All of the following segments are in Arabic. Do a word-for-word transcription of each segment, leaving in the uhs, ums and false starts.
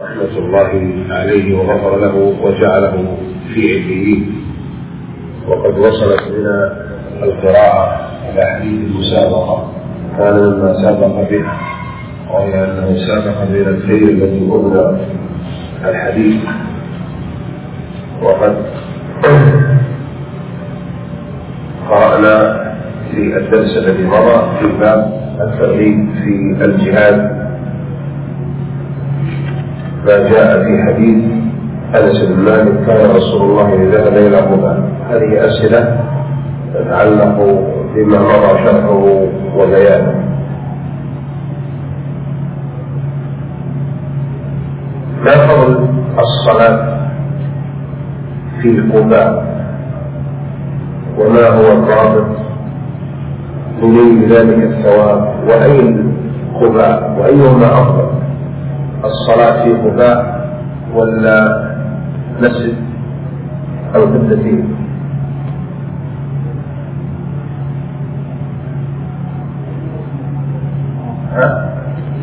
رحمة الله عليه وغفر له وجعله في عليين. وقد وصلت بنا القراءة إلى حديث المسابقة، كان مما سابق بها وهي أنه سابق بين الخير الذي قلنا الحديث. وقد قرأنا في الدرس الذي مضى في باب الترغيب في الجهاد ما جاء في حديث أنس بن مالك كان رسول الله إذا ذهب إلى قباء. هذه أسئلة تتعلق بما مضى شرحه وبيانه. ما فضل الصلاة في قباء وما هو الضابط لنيل ذلك الثواب، وأين قباء وأيهما أفضل، الصلاة في قباء ولا مسجد أو قبلتين؟ ها؟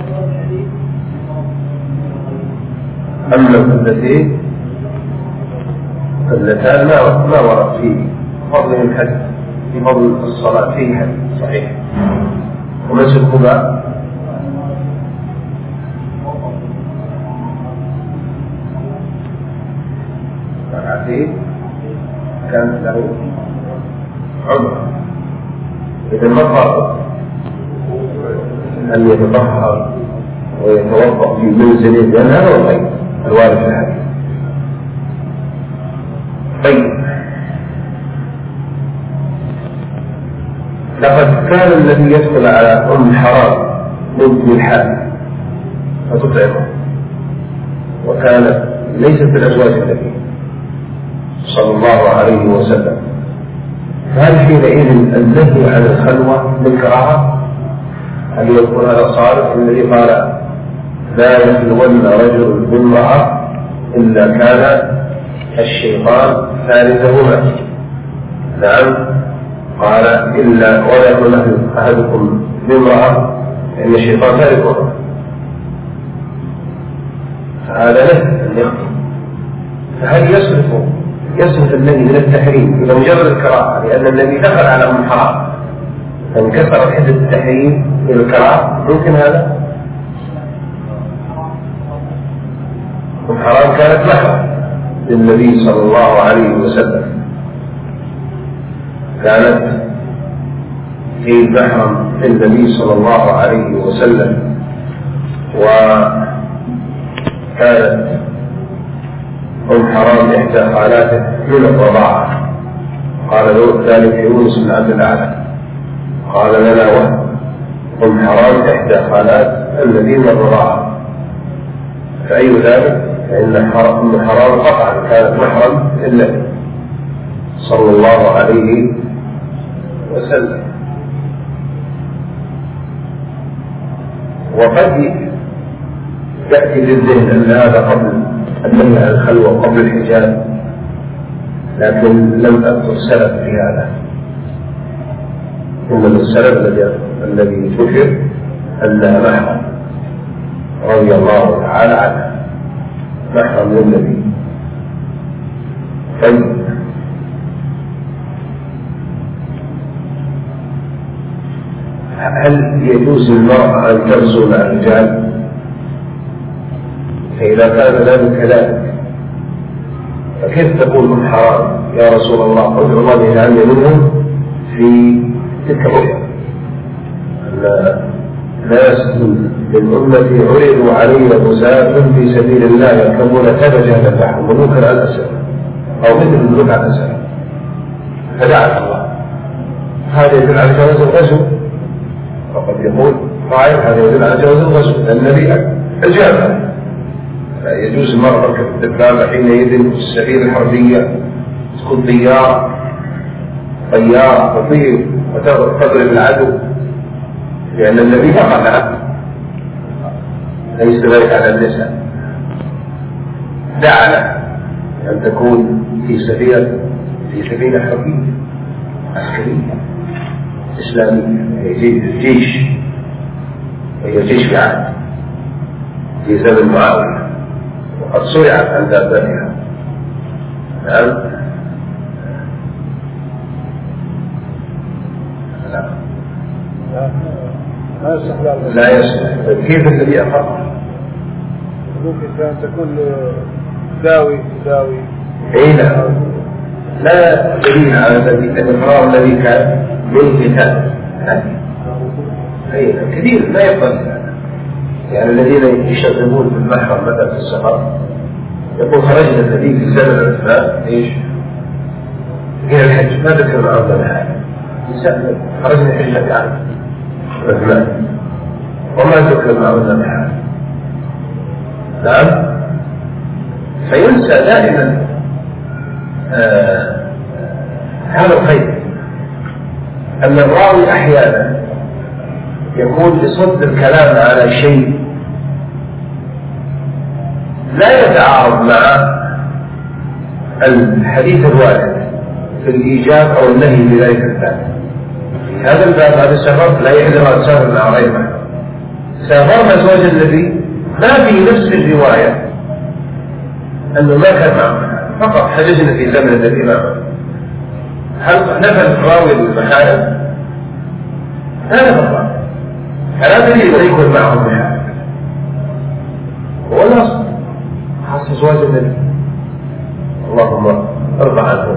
أما القبلتين قبلتان ما ما ورد فيه فضل الحج، في فضل الصلاة فيه حج صحيح. ومسجد قباء ركعتين كانت له عمره. إذا ما فرض أن يتطهر ويتوضأ في منزله، لأن هذا هو الغيب الوارد في الحديث. طيب، لقد كان الذي يدخل على أم حرام مدن الحال فتطعمه، وكانت ليست بالأزواج النبي صلى الله عليه وسلم، فهل حينئذ النهي عن الخلوة بالكراهة؟ هل يكون هذا صارف الذي قال لا يخلون رجل بامرأة إلا كان الشيطان ثالثهما؟ نعم، قال إلا ولا يكون أحدكم بامرأة إن الشيطان ثالثهما، فهذا له أن يخطئ. فهل يصرف يصرف النبي من التحريم إلى مجرد الكراهة لأن النبي دخل على أم حرام فانكسر حد التحريم إلى الكراهة؟ ممكن هذا؟ أم حرام كانت محرم للنبي صلى الله عليه وسلم، كانت في محرم للنبي صلى الله عليه وسلم، وكانت أم حرام إحدى خالاته من الرضاعة. قال له ذلك يونس بن عبد الأعلى قال لنا وهم أم حرام إحدى خالات الذي من الرضاعة، فأي ذلك؟ فإن أم حرام قطعا كانت محرم للنبي صلى الله عليه وسلم. وقد يأتي للذهن أن هذا قبل النهي عن الخلوة قبل الحجاب، لكن لم أذكر سلف في هذا. إن السلف الذي ذكر أنها محرم رضي الله تعالى عنه، محرم للنبي. طيب، هل يجوز للمرأة أن تغزو مع الرجال؟ فإذا كان ذلك كذلك فكيف تقول أم حرام يا رسول الله قل الله يجعلني منهم في تلك الرؤيا؟ ناس من أمتي عرضوا علي غزاة في سبيل الله يركبون تبجة نفعهم ملوكا على الأسر أو مثل الملوك على الأسر، فدعت الله. هذا يدل على جواز الغزو، وقد يقول قائل هذا يدل على جواز الغزو لأن النبي أجابه. يجوز المرأة تركب الدبابة حينئذ في السبيل الحربية، تكون طيارة طيارة تطير وتضرب العدو، لأن النبي فقط ليس ذلك على النساء. دعنا أن تكون في سبيل في سبيل حربية عسكرية إسلامية، هي جيش، وهي جيش في عهد في زمن معاوية قد صرعت عن دابتها. نعم. لا لا يصح. لا يصح. كيف الذي أخذ؟ ممكن تكون داوي داوي. أي لا لا دليل على الإقرار الذي كان بالقتال. أي كثير لا يقبل. يعني الذين يشغلون في المحرم مثلا في السفر يقول خرجنا النبي في سنة الأسماء إيش؟ إلى الحج ما ذكر الأرض لها خرجنا حجة يعني الأسماء وما ذكر الأرض لها. نعم. فينسى دائما آه هذا الخير أن الراوي أحيانا يكون بصد الكلام على شيء لا يتعارض مع الحديث الوارد في الإيجاب أو النهي بذلك الباب. في هذا الباب هذا السفر لا يحذر أن سافر مع غير محرم. سافرنا زوج النبي ما في نفس الرواية أنه ما كان معه فقط حجزنا في زمن النبي معه. هل نفى الراوي المحارم؟ هذا فقط. فلا دليل أن يكون معهم محارم. هو الأصل خاصة زواج النبي اللهم ارضى عنهم.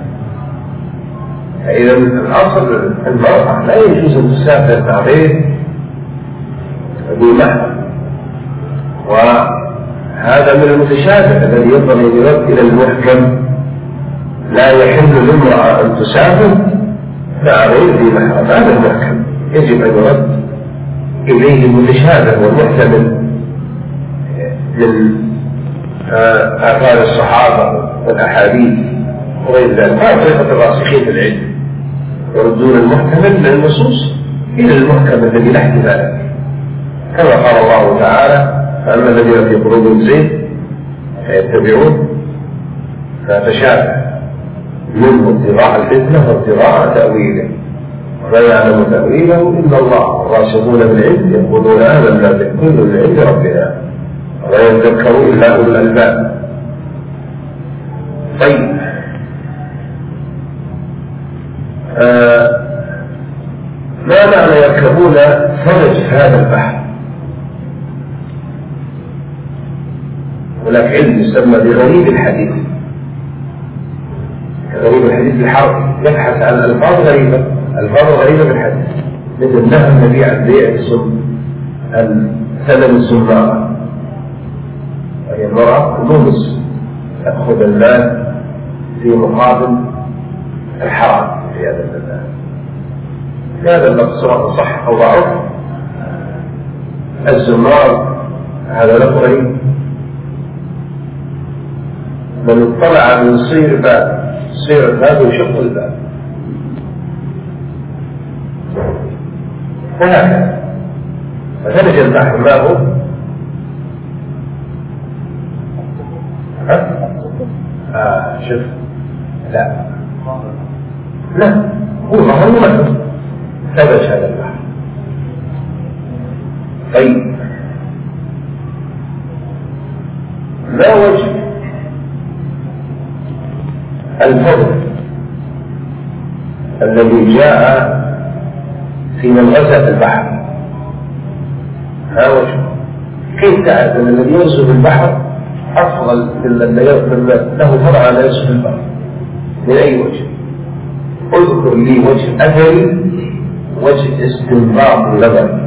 فإذا الأصل المرأة لا يجوز أن تسافر مع غير ذي محرم. وهذا من المتشابه الذي ينبغي أن يرد إلى المحكم. لا يحل للمرأة أن تسافر مع غير ذي محرم. هذا المحكم يجب أن يرد إليه المتشابه والمحتمل من آثار الصحابة والأحاديث وغير ذلك. ما طريقة الراسخين في العلم يردون المحتمل للنصوص إلى المحكم الذي لا احتمال كما قال الله تعالى: فأما الذين في قلوبهم زيغ فيتبعون فتشابه منه ابتغاء الفتنة وابتغاء تأويله وما يعلم تأويله إلا الله. الراشدون بالعلم يقولون آمنا به كل من عند ربنا ولا يذكروا إلا أولو الألباب. طيب آه ما معنى يركبون فرج هذا البحر؟ هناك علم يسمى بغريب الحديث. غريب الحديث الحرب يبحث عن ألفاظ غريبة ألفاظ غريبة في الحديث، مثل نهى النبي عن بيع ثمن السمارة وهي المرأة المونس تأخذ المال في مقابل الحرام في هذا المال. هذا اللفظ صح أو ضعف. الزمار هذا لفظ غريب. من اطلع من صير باب صير الباب ويشق الباب وهكذا. فثلج البحر ما هو؟ ها؟ آه شوف لا لا هو ظهر ممثل ثلج هذا البحر. طيب ما وجه الفضل الذي جاء في من غزا البحر؟ ما وجهه؟ كيف تعرف أن الذي يغزو البحر أفضل من له فضل على يغزو البحر؟ من أي وجه؟ اذكر لي وجه أثري وجه استنباط نظري.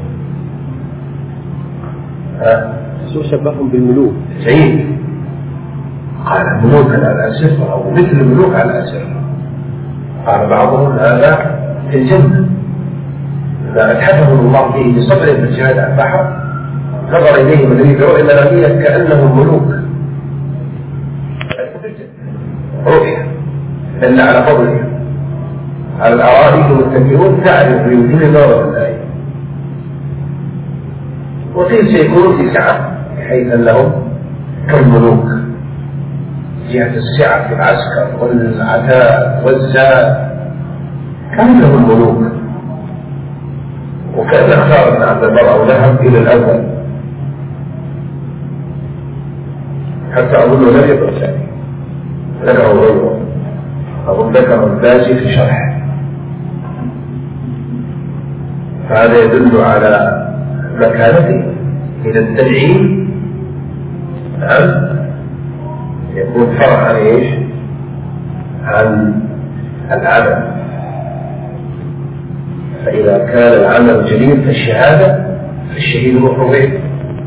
شو شبههم بالملوك؟ جيد. قال ملوك على أسر أو مثل ملوك على أسر. قال بعضهم هذا في الجنة إذا أتحدهم الله فيه بصبر في الجهاد على البحر نظر إليهم الذي في رؤية منامية كأنهم ملوك. رؤية دل على فضله. على الأرائك متكئون تعرف بوجود نور الآية. وقيل سيكون في سعة بحيث أنهم كالملوك جهة السعة في العسكر والعتاء والزاد كأنهم ملوك. وكأن اختار ابن عبد البر أو ذهب إلى الأول حتى أظن لم يكن ثاني ذكره غيره، أظن ذكر الباجي في شرحه. فهذا يدل على مكانته من التنعيم. نعم، يكون فرع عن ايش؟ عن العمل. فإذا كان العمل جليل فالشهادة فالشهيد روح غير.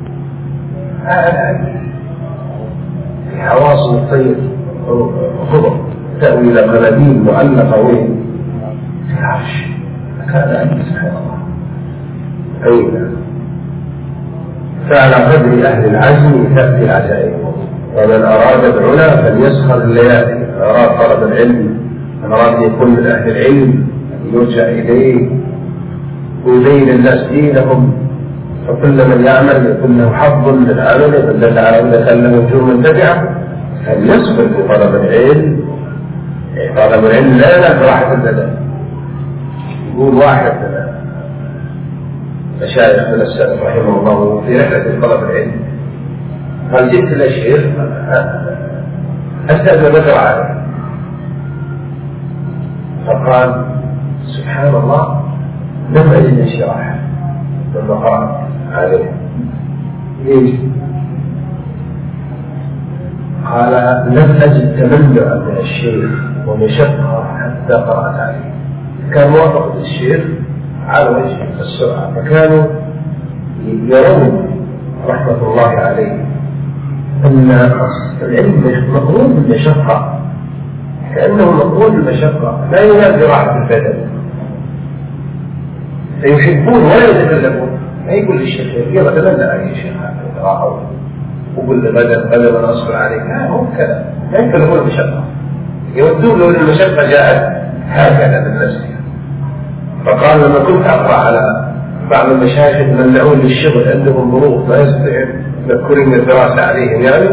هذا في حواصل الطير خضر تأوي إلى قناديل معلقة وين في العرش. هذا أنت سبحان الله. أين فعلى قدر أهل العزم تأتي العزائم. ومن أراد العلا فليسخر الليالي. من أراد طلب العلم، من أراد أن يكون من أهل العلم يرجع إليه ويبين الناس دينهم، فكل من يعمل يكون له حظ من عمله. من دل على أن سلم وجوه من تبعه فليصبر في طلب العلم. طلب العلم لا لا راحة البدن. يقول واحد مشايخ من السلف رحمه الله في رحلة طلب العلم قال جئت إلى الشيخ أستأذن نظر عليه، فقال سبحان الله لم أجد انشراح لما قرأت عليه. ليش؟ قال لم أجد تملعا من الشيخ ومشقة حتى قرأت عليه. كان وافق الشيخ على وجه السرعة، فكانوا يرون رحمة الله عليه أن العلم مقرون بالمشقة، كأنه مقرون بالمشقة لا ينادي راحة البدن. فيحبون ولا يتكلمون. ما يقول للشيخ يلا تمنى عليه شيخ راحوا وقل لغدا غدا من أصبر عليك. لا هو كذا لا يتكلمون بالمشقة، يودون لو المشقة جاءت هكذا من نفسها. فقال لما كنت أقرأ على بعض المشايخ يمنعون للشغل عندهم ظروف ما يستطيع يذكرون الدراسة عليهم يعني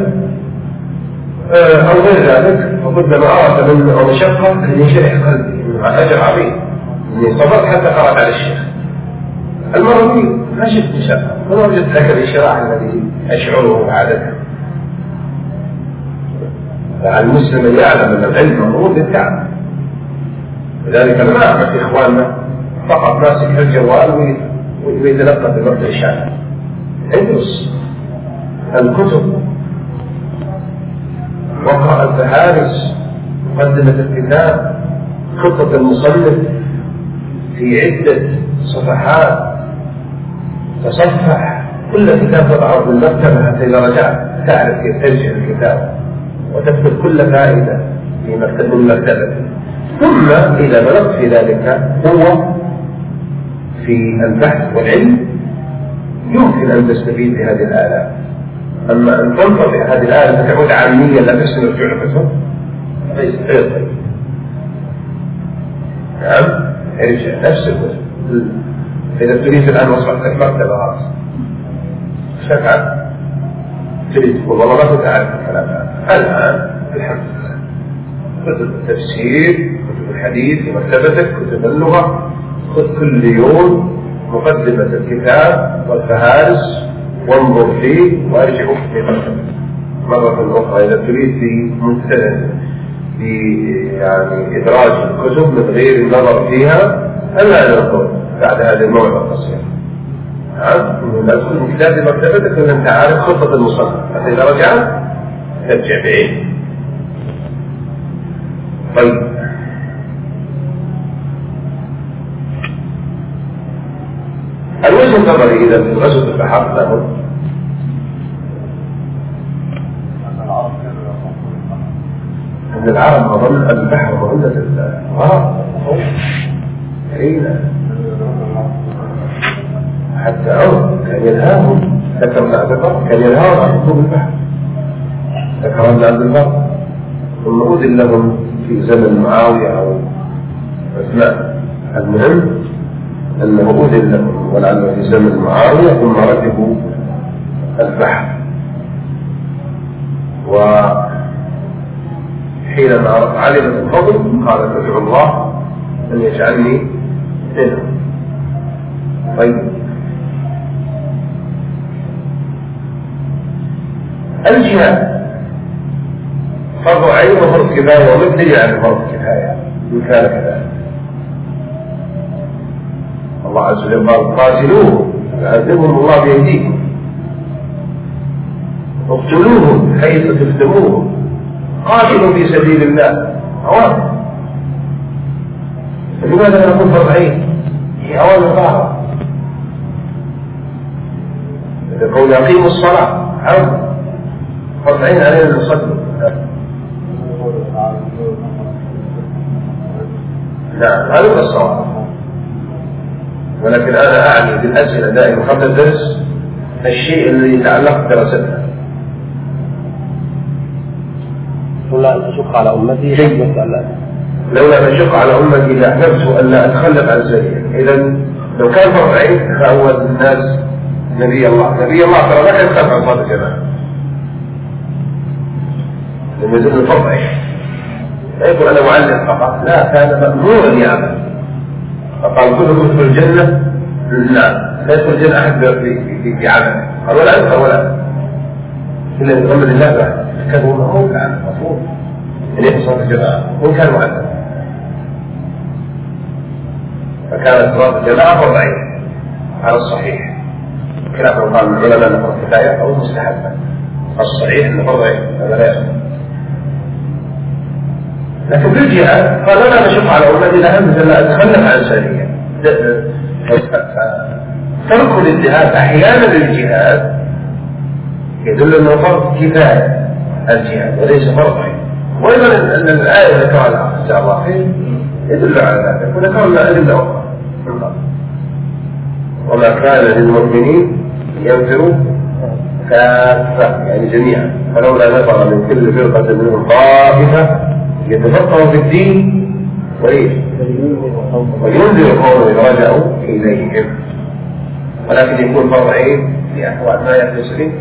أو غير ذلك، فقلت لما أرى تمنع ومشقة أن يشرح قلبي أجر عظيم إني صبرت حتى قرأت على الشيخ. المرة دي ما شفت مشقة ولا وجدت لك الإشراح الذي أشعره عادة. فالمسلم يعلم أن العلم مطلوب بالتعب، لذلك أنا ما أعرف إخواننا فقط ماسك الجوال ويتلقى في وقت الشعب. ادرس الكتب واقرأ الفهارس، مقدمة الكتاب، خطة المصنف في عدة صفحات، تصفح كل كتاب تضعه في المكتبة حتى إذا رجعت تعرف كيف ترجع الكتاب وتكتب كل فائدة في مكتب المكتبة. ثم إذا بلغت في ذلك قوة في البحث والعلم يمكن أن تستفيد بهذه الآلات. أما أن تنظر بهذه الآلة فتعود عامية لا تسمع تعرفته ليس غير طيب. نعم، ارجع نفس الوزن. إذا تريد الآن وصلت لك مكتبة خاصة شكعت تريد تقول والله ما كنت أعرف الكلام هذا. الآن الحمد لله كتب التفسير، كتب الحديث في مكتبتك، كتب اللغة، خذ كل يوم مقدمة الكتاب والفهارس وانظر فيه وارجع في مكتبتك مرة أخرى. إذا تريد في ممتنع في يعني إدراج الكتب من غير النظر فيها ألا ننظر بعد هذه الموعظة القصيرة. لا تكون من كتاب مكتبتك أن أنت عارف خطة المصنف حتى إذا رجعت ترجع بعيد. طيب الوجه النظري إذا في غزوة البحر له أن العرب أظن البحر مهمة الغرب حين حتى عرب كان ينهاهم. ذكر ابن عبد البر كان ينهاهم عن ركوب البحر. ذكر ابن عبد البر ثم أذن لهم في زمن معاوية أو عثمان. المهم أنه أذن لهم ولعله في زمن معاوية ثم ركبوا البحر. وحينما علمت الفضل قالت ادعو الله أن يجعلني منهم. طيب الجهاد فرض عين وفرض كفاية ومثل عن فرض كفاية إن كان كذلك. الله عز وجل قال قاتلوهم يعذبهم الله بأيديكم اقتلوهم حيث تفتموهم قاتلوا في سبيل الله أوامر. فلماذا نقول فرض عين؟ هي أوامر ظاهرة يقول يقيموا الصلاة عرض فرض عين علينا نصلي. نعم هذا الصواب، ولكن أنا أعني بالأسئلة دائما قبل الدرس الشيء الذي يتعلق بدراستنا. لولا أن أشق على أمتي لولا أن أشق على أمتي لأحببت أن لا أتخلف عن سبيله. إذا لو كان فرض عين فهو الناس نبي الله نبي الله ترى ما كان يتخلف عن صلاة الجماعة لما يزيد الفرض عين. لا يقول أنا معلم فقط، لا كان مأمورا يعمل. فقال كلكم في الجنة لا لا يدخل الجنة أحد بعمل. قال ولا أنت ولا إلا بأمر الله بعد كان هو مأمور كان مفروض أن يحصل الجماعة وإن كان معلم. فكانت صلاة الجماعة فرض عين على الصحيح، خلاف قال من العلماء أن فرض كفاية أو مستحبة. الصحيح أن فرض عين هذا لا يصح. لكن في الجهاد قال لا نشق على أمتي لأهم لا أتخلف عن سبيله. ترك الجهاد أحيانا للجهاد يدل أنه فرض كفاية الجهاد وليس فرض عين. وأيضا أن الآية ذكرها جزاه الله خير يدل على ذلك، وذكرنا أدلة أخرى وما كان للمؤمنين ينفروا كافة يعني جميعا، فلولا نفر من كل فرقة منهم طائفة يتفقهوا في الدين وينذر قوم إذا رجعوا إليهم. ولكن يكون فرض عين في أحوال ما يحدث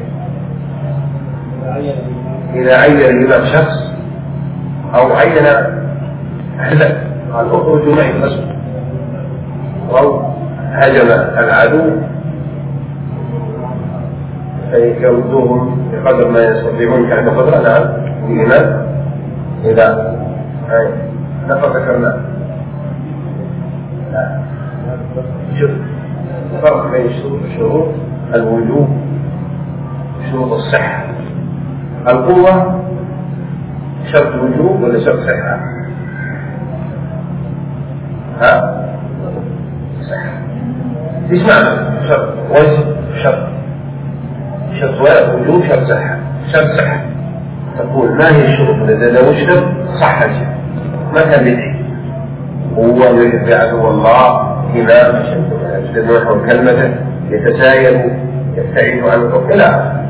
إذا عين الإمام شخص أو عين أهلا قال اخرجوا معي الأسود أو هجم العدو فيردوهم بقدر ما يستطيعون كان قدرة. نعم الإمام إذا نفر ذكرنا لا شوف فرق بين شروط الوجوب وشروط الصحة. القوة شرط وجوب ولا شرط صحة؟ ها صحة. ايش معنى شرط وجب شرط شرط وجوب شرط صحة؟ شرط صحة تقول ما هي الشروط إذا وجدت صح الشيء ما كان بدعي هو يجب عدو الله إمام يجد نحو كلمته يتساير يبتعد عن الحكم إلى آخره.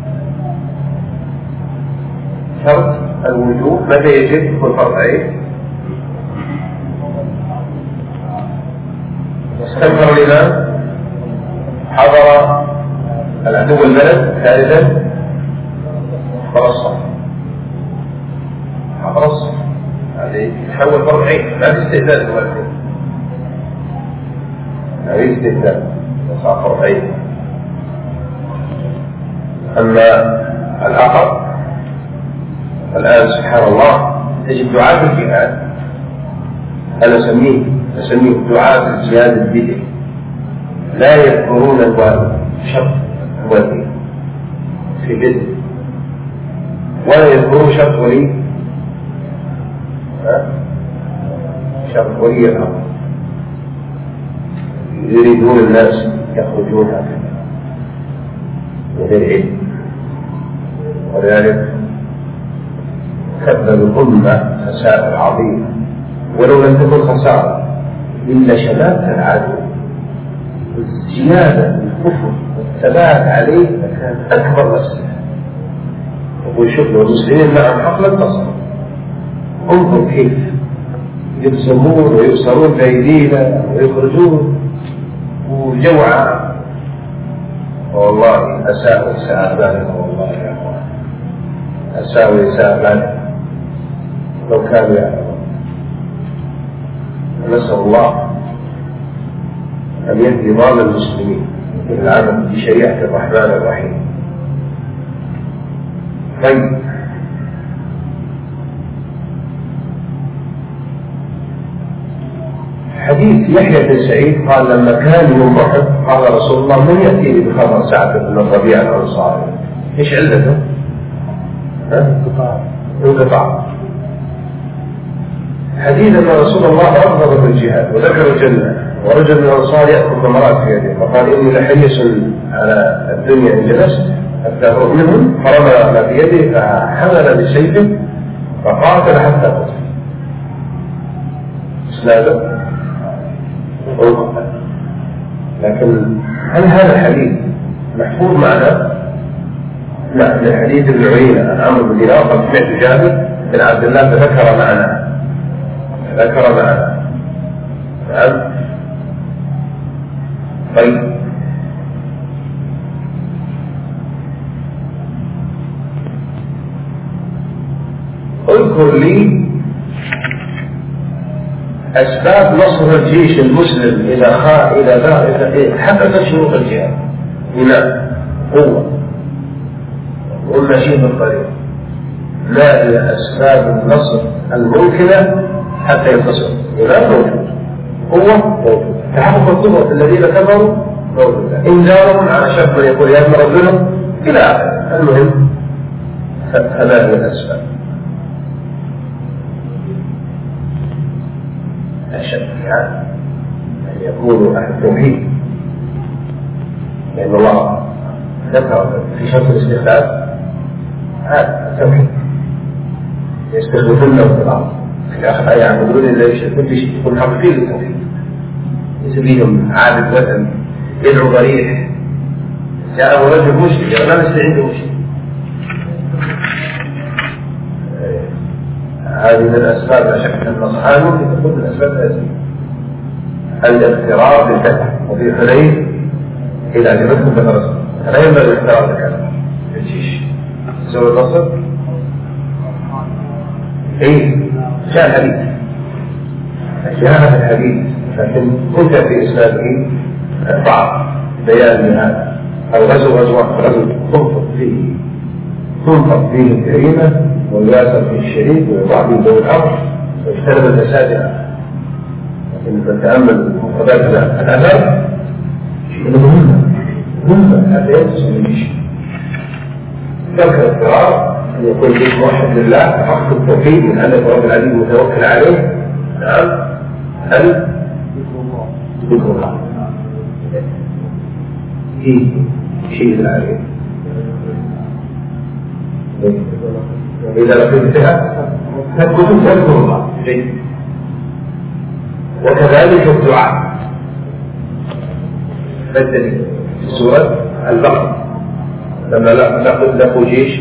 شرط الوجوب متى يجب يكون فرض عين؟ استمر الإمام حضر العدو البلد ثالثا فرصة حضر هذه يتحول فرض عين ما في استهداد الوالدين ما في استهداد صار فرض عين. أما الآخر الآن سبحان الله تجد دعاة الجهاد أنا أسميه أسميه دعاة الجهاد البدعي لا يذكرون الوالد شرط الوالدين في بدء ولا يذكرون شرط ولي شرط ولي الأمر. يريدون الناس يخرجون هكذا من العلم، ولذلك كذب الأمة خسائر عظيمة ولو لم تكن خسارة إلا شماتة العدو والزيادة الكفر والثبات عليه كان أكبر مسألة. يقول شوف لو المسلمين معهم حق لانتصروا. انظر كيف يبصرون ويبصرون بأيدينا ويخرجون وجوعا. والله أساء إساءة بالغة والله يا أخوان أساء إساءة بالغة لو كانوا يعلمون. نسأل الله أن يهدي ضال المسلمين إلى العمل بشريعة الرحمن الرحيم. طيب حديث يحيى بن سعيد قال لما كان يوم أحد قال رسول الله من يأتيني بخبر سعد بن الربيع الأنصاري؟ إيش علته؟ انقطاع انقطاع حديث أن رسول الله أفضل بالجهاد وذكر الجنة ورجل من الأنصار يأكل ثمرات في يده فقال إني لحريص على الدنيا إن جلست حتى أخرج منهم فرمى ما في يده فحمل بسيفه فقاتل حتى قتل. إسناده لكن هل هذا الحديث محفوظ معنا؟ لا، من حديث ابن عيينة عن عمرو بن دينار قد سمعت جابر بن عبد الله فذكر معنا ذكر معنا نعم. طيب اذكر لي أسباب نصر الجيش المسلم إذا خا إذا إذا حققت شروط الجهاد. هنا قوة والمشي بالطريق، ما هي أسباب النصر الممكنة حتى ينتصر؟ هنا موجود قوة موجود، تحقق القوة الذين كفروا موجود، إنذارهم على شرط من يقول يا ابن ربنا إلى آخره. المهم هذه الأسباب. الشك يعني أن يكون أهل التوحيد، لأن الله ذكر في شرط الاستخلاف هذا التوحيد يستخلفونه في الأرض في آخر آية يعبدون إلا يشركون بشيء يكون حقيقي للتوحيد، ليس بهم عابد وثن يدعو ضريح جاءه رجل مشرك ما ليس عنده مشرك. هذه من الأسباب لا شك أن الصحابة تكون من الأسباب هذه الاغترار بالفتح. وفي حنين إذا أجبتكم بالرسل فلا ينبغي الاغترار بالكلام في الجيش تسوي النصر. إيه جاء الحديث جاء الحديث لكن كنت في إسناده بعض بيان لهذا الغزو غزوة غزو تنفق فيه تنفق فيه الكريمة وياسر في الشريك ويضع به ذوي الأمر ويجتنب المساجد. لكن تتأمل مفرداتنا الأثر شيء مهم مهم حتى ينتصر الجيش. ترك الاضطرار أن يكون الجيش موحد لله حق التوحيد من أن رب العزيز متوكل عليه. نعم هل ذكر الله في شيء عليه إذا لقيت فيها تذكر تذكر الله جيد. وكذلك الدعاء بدل في سورة البقرة لما لقوا جيش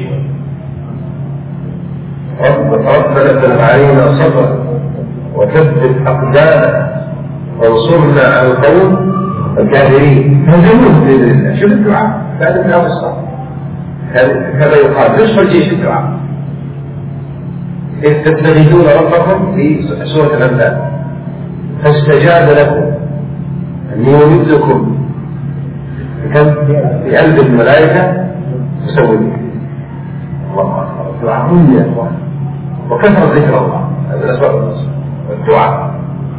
ربنا افرغ علينا صبرا وثبت أقدامنا وانصرنا على القوم الكافرين. هزموهم بإذن الله. شوف الدعاء بعد الدعاء الصالح كما يقال نصف الجيش الدعاء. إذ تتخذون ربكم في سورة الأنفال فاستجاب لكم أن يمدكم بقلب الملائكة تسويه. الله أكبر. الدعاء مهم يا أخوان وكثرة ذكر الله هذا الأسباب النصر والدعاء.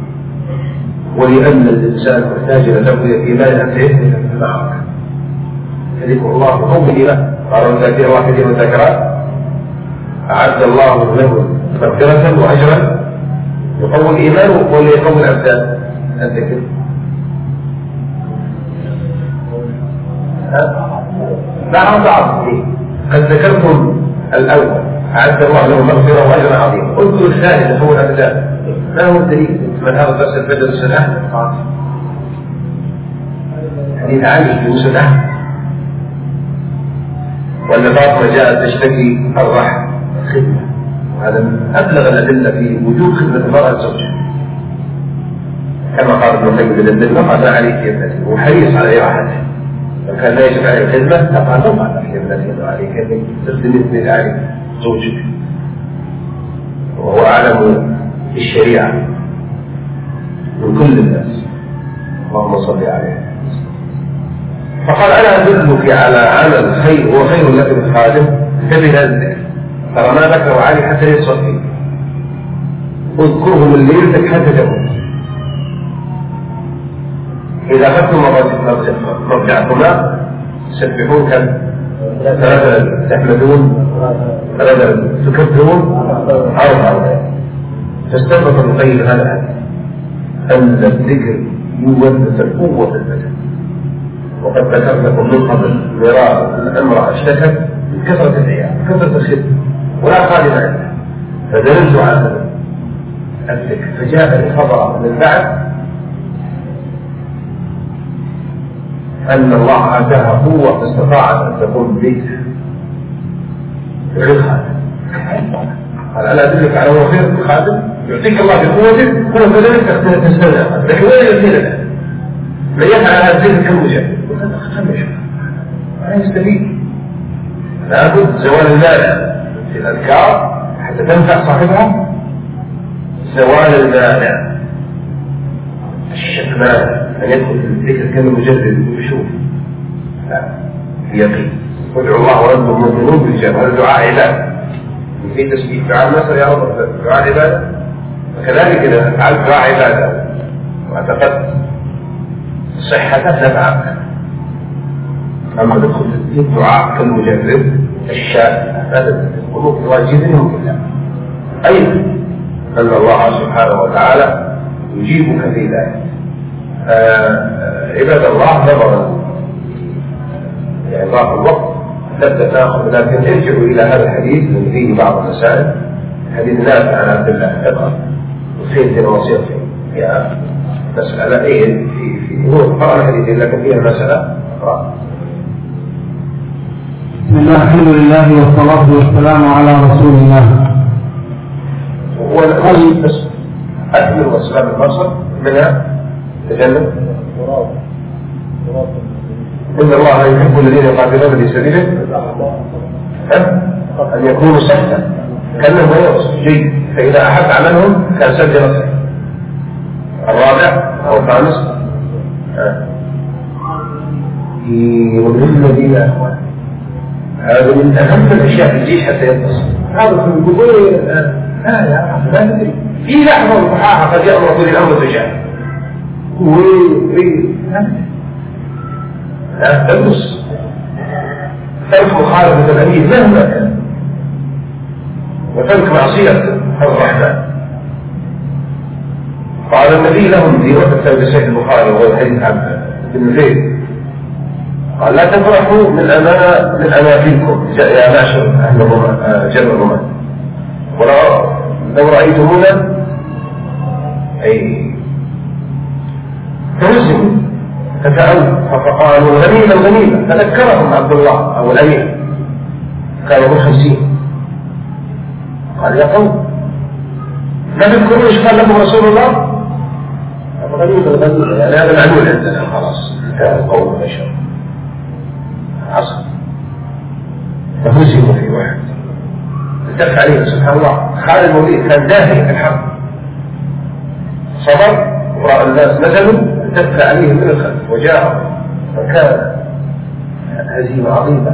ولأن الإنسان محتاج إلى تقوية إيمانه حتى يثبت في المعركة. يذكر الله بقوم الإيمان قالوا ذاكر الله كثير الذاكرات أعد الله له مغفرة وأجرا يقوي الإيمان ويقوي الأبدان. الذكر بعض بعض قد ذكرتم الأول أعد الله له مغفرة وأجرا عظيما. قلت الثاني هو الأبدان. ما هو الدليل من هذا الدرس الفجر السلاح حديث علي في مسلح وأن فاطمة جاءت تشتكي الرحم خدمة. هذا من أبلغ الأدلة في وجوب خدمة المرأة لزوجها كما قال ابن القيم بالأدلة قال ما عليك يا ابنتي هو حريص على إراحته وكان لا يجب عليه الخدمة تقال له ما عليك يا ابنتي عليك أن تخدمي ابن عليك زوجك وهو أعلم في الشريعة من كل الناس. اللهم صل عليه. فقال أنا أدلك على عمل خير هو خير لك من خادم انتبه لذلك. ترى ما ذكر علي حتى يصل فيه اذكره من ليلتك حتى تموت إذا أخذتم مرجعكما تسبحون كم؟ ثلاثة، تحمدون ثلاثة، تكبرون أربعة. فاستنبط ابن القيم هذا أن الذكر يورث القوة في البدن. وقد ذكرت لكم من قبل مرارا أن امرأة اشتكت من كثرة العيال، كثرة الخدمة ولا خادم عندها، فدللت على الذكر، فجاء الخبر من بعد أن الله آتاها قوة فاستطاعت أن تقوم ببيتها غير خادم. قال ألا أدلك على هو خير خادم؟ يعطيك الله بقوته قوة بدنك تستخدمها، لكن وين يصير من يفعل هذا الذكر كالمجاهد؟ خمش ما يستفيد. لابد زوال المانع في الأذكار حتى تنفع صاحبها. زوال المانع الشك مانع أن يدخل في الذكر كالمجرد ويشوف، لا يقين. ادعوا الله وأنتم مؤمنون بالإجابة. هذا دعاء عبادة، في تسبيح دعاء مثلا يا رب دعاء عبادة، وكذلك إذا فعلت دعاء عبادة واعتقدت صحته نفعك. أما تدخل في الدعاء كالمجرد الشاذ هذا القلوب واجبهم بالله. أيضا أن الله سبحانه وتعالى يجيبك في ذلك. عباد الله نظرا يعني ضاق الوقت نبدأ ناخذ، لكن ارجعوا إلى هذا الحديث الذي فيه بعض المسائل. حديث نافع عن عبد الله اقرأ وخير وصير يا مسألة إيه في في هو قرأ الحديث لكن فيها مسألة أخرى. بسم الله الحمد لله والصلاة والسلام على رسول الله. والقلب بس أكمل وأسباب النصر منها تجنب إن الله يحب الذين يقاتلون في سبيله أن يكونوا صفا كأنهم غير جيد، فإذا أحب عملهم كان سد نصر. الرابع أو الخامس يظلم الذين أخوان، هذا من أهم الأشياء في الجيش حتى ينتصر. هذا يقول لا يا أخي لا ندري في لحظة محاحة قد يأمر كل الأمر تجاه وي لا تنقص ترك مخالفة الأمير مهما كان وترك معصية الرحمن. قال النبي لهم في وقت سيد البخاري وهو الحديث عن ابن زيد قال لا تفرحوا من أمانة من أماكنكم يا معشر أهل جمع الرومان، ولو لو رأيتمونا أي توزنوا فتأوا فقالوا غنيمة غنيمة، فذكرهم عبد الله أو الأمير كانوا هم خمسين. قال يا قوم ما تذكرون ايش قال لكم رسول الله؟ غنيمة غنيمة يعني هذا معلول عندنا خلاص انتهى القول والبشر عصر. فهزموا في واحد التف عليه سبحان الله. خالد المولود كان داهية في الحرب، صبر ورأى الناس نزلوا التف عليه من الخلف وجاءهم، فكان هزيمة عظيمة.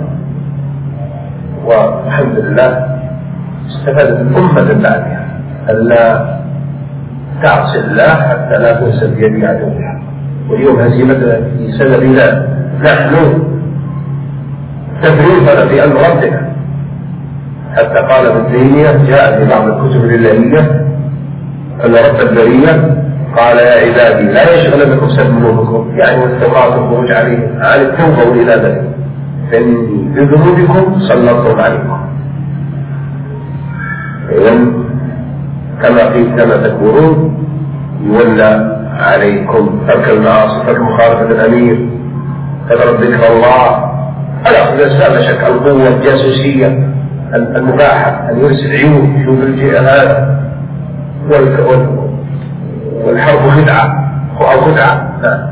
والحمد لله استفادت الأمة من بعدها ألا تعصي الله حتى لا تنسى بيد عدوها. واليوم هزيمتنا في سبب الله نحن تفريطنا في أمر ربنا، حتى قال ابن تيمية جاء في بعض الكتب الليلية أن رب البرية قال يا عبادي لا يشغلنكم سب ملوككم، يعني واستمرار الخروج عليهم عن التوبة والإنابة، فإني بذنوبكم سلطتهم عليكم. إذن كما قيل كما تكبرون يولى عليكم ترك المعاصي، ترك مخالفة الأمير، تدرك ذكر الله، الأخذ الأسباب لا شك، القوة الجاسوسية المباحة، أن يرسل عيون يشوف الجهة هذا، والحرب خدعة أو خدعة لا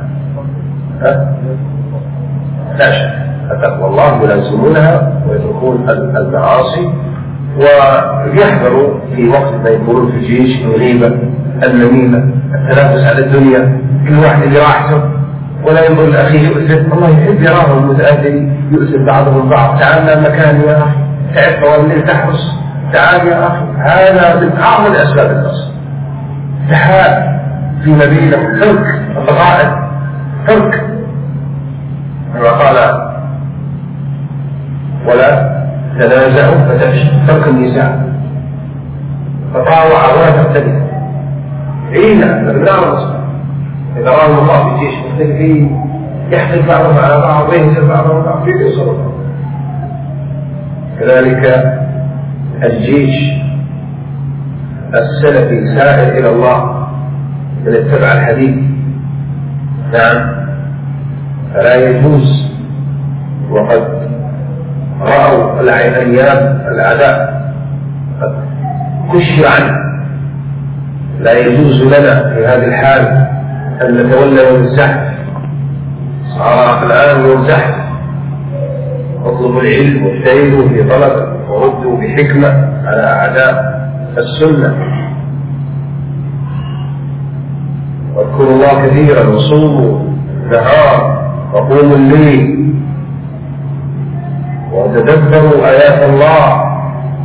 لا شك. فتقوى الله يلازمونها ويتركون المعاصي ويحذروا في وقت ما يكونون في الجيش الغيبة النميمة التنافس على الدنيا، كل واحد اللي راحته ولا ينظر لأخيه يؤثر. الله يحب يراه المتأثر يؤثر بعضهم بعض. تعال مكان يا أخي، تعب والليل تحرص، تعال يا أخي. هذا من أعظم أسباب النصر. تحال في مبينة ترك الضغائن ترك كما قال ولا تنازعوا فتفشلوا، ترك النزاع، تطاوع ولا تختلف. عينا بالنار المصنع إذا رأوا الله في جيش مختلفين يحتل بعضهم على بعض ويهزم بعضهم بعض كيف يصرف. كذلك الجيش السلفي سائر إلى الله من اتبع الحديث، نعم، فلا يجوز، وقد رأوا الأيام الأعداء قد كشف عنه، لا يجوز لنا في هذه الحال أن نتولى يوم الزحف. صار الآن يوم زحف، اطلبوا العلم واجتهدوا في طلبه وردوا بحكمة على أعداء السنة، واذكروا الله كثيرا وصوموا نهار وقوموا الليل وتدبروا آيات الله.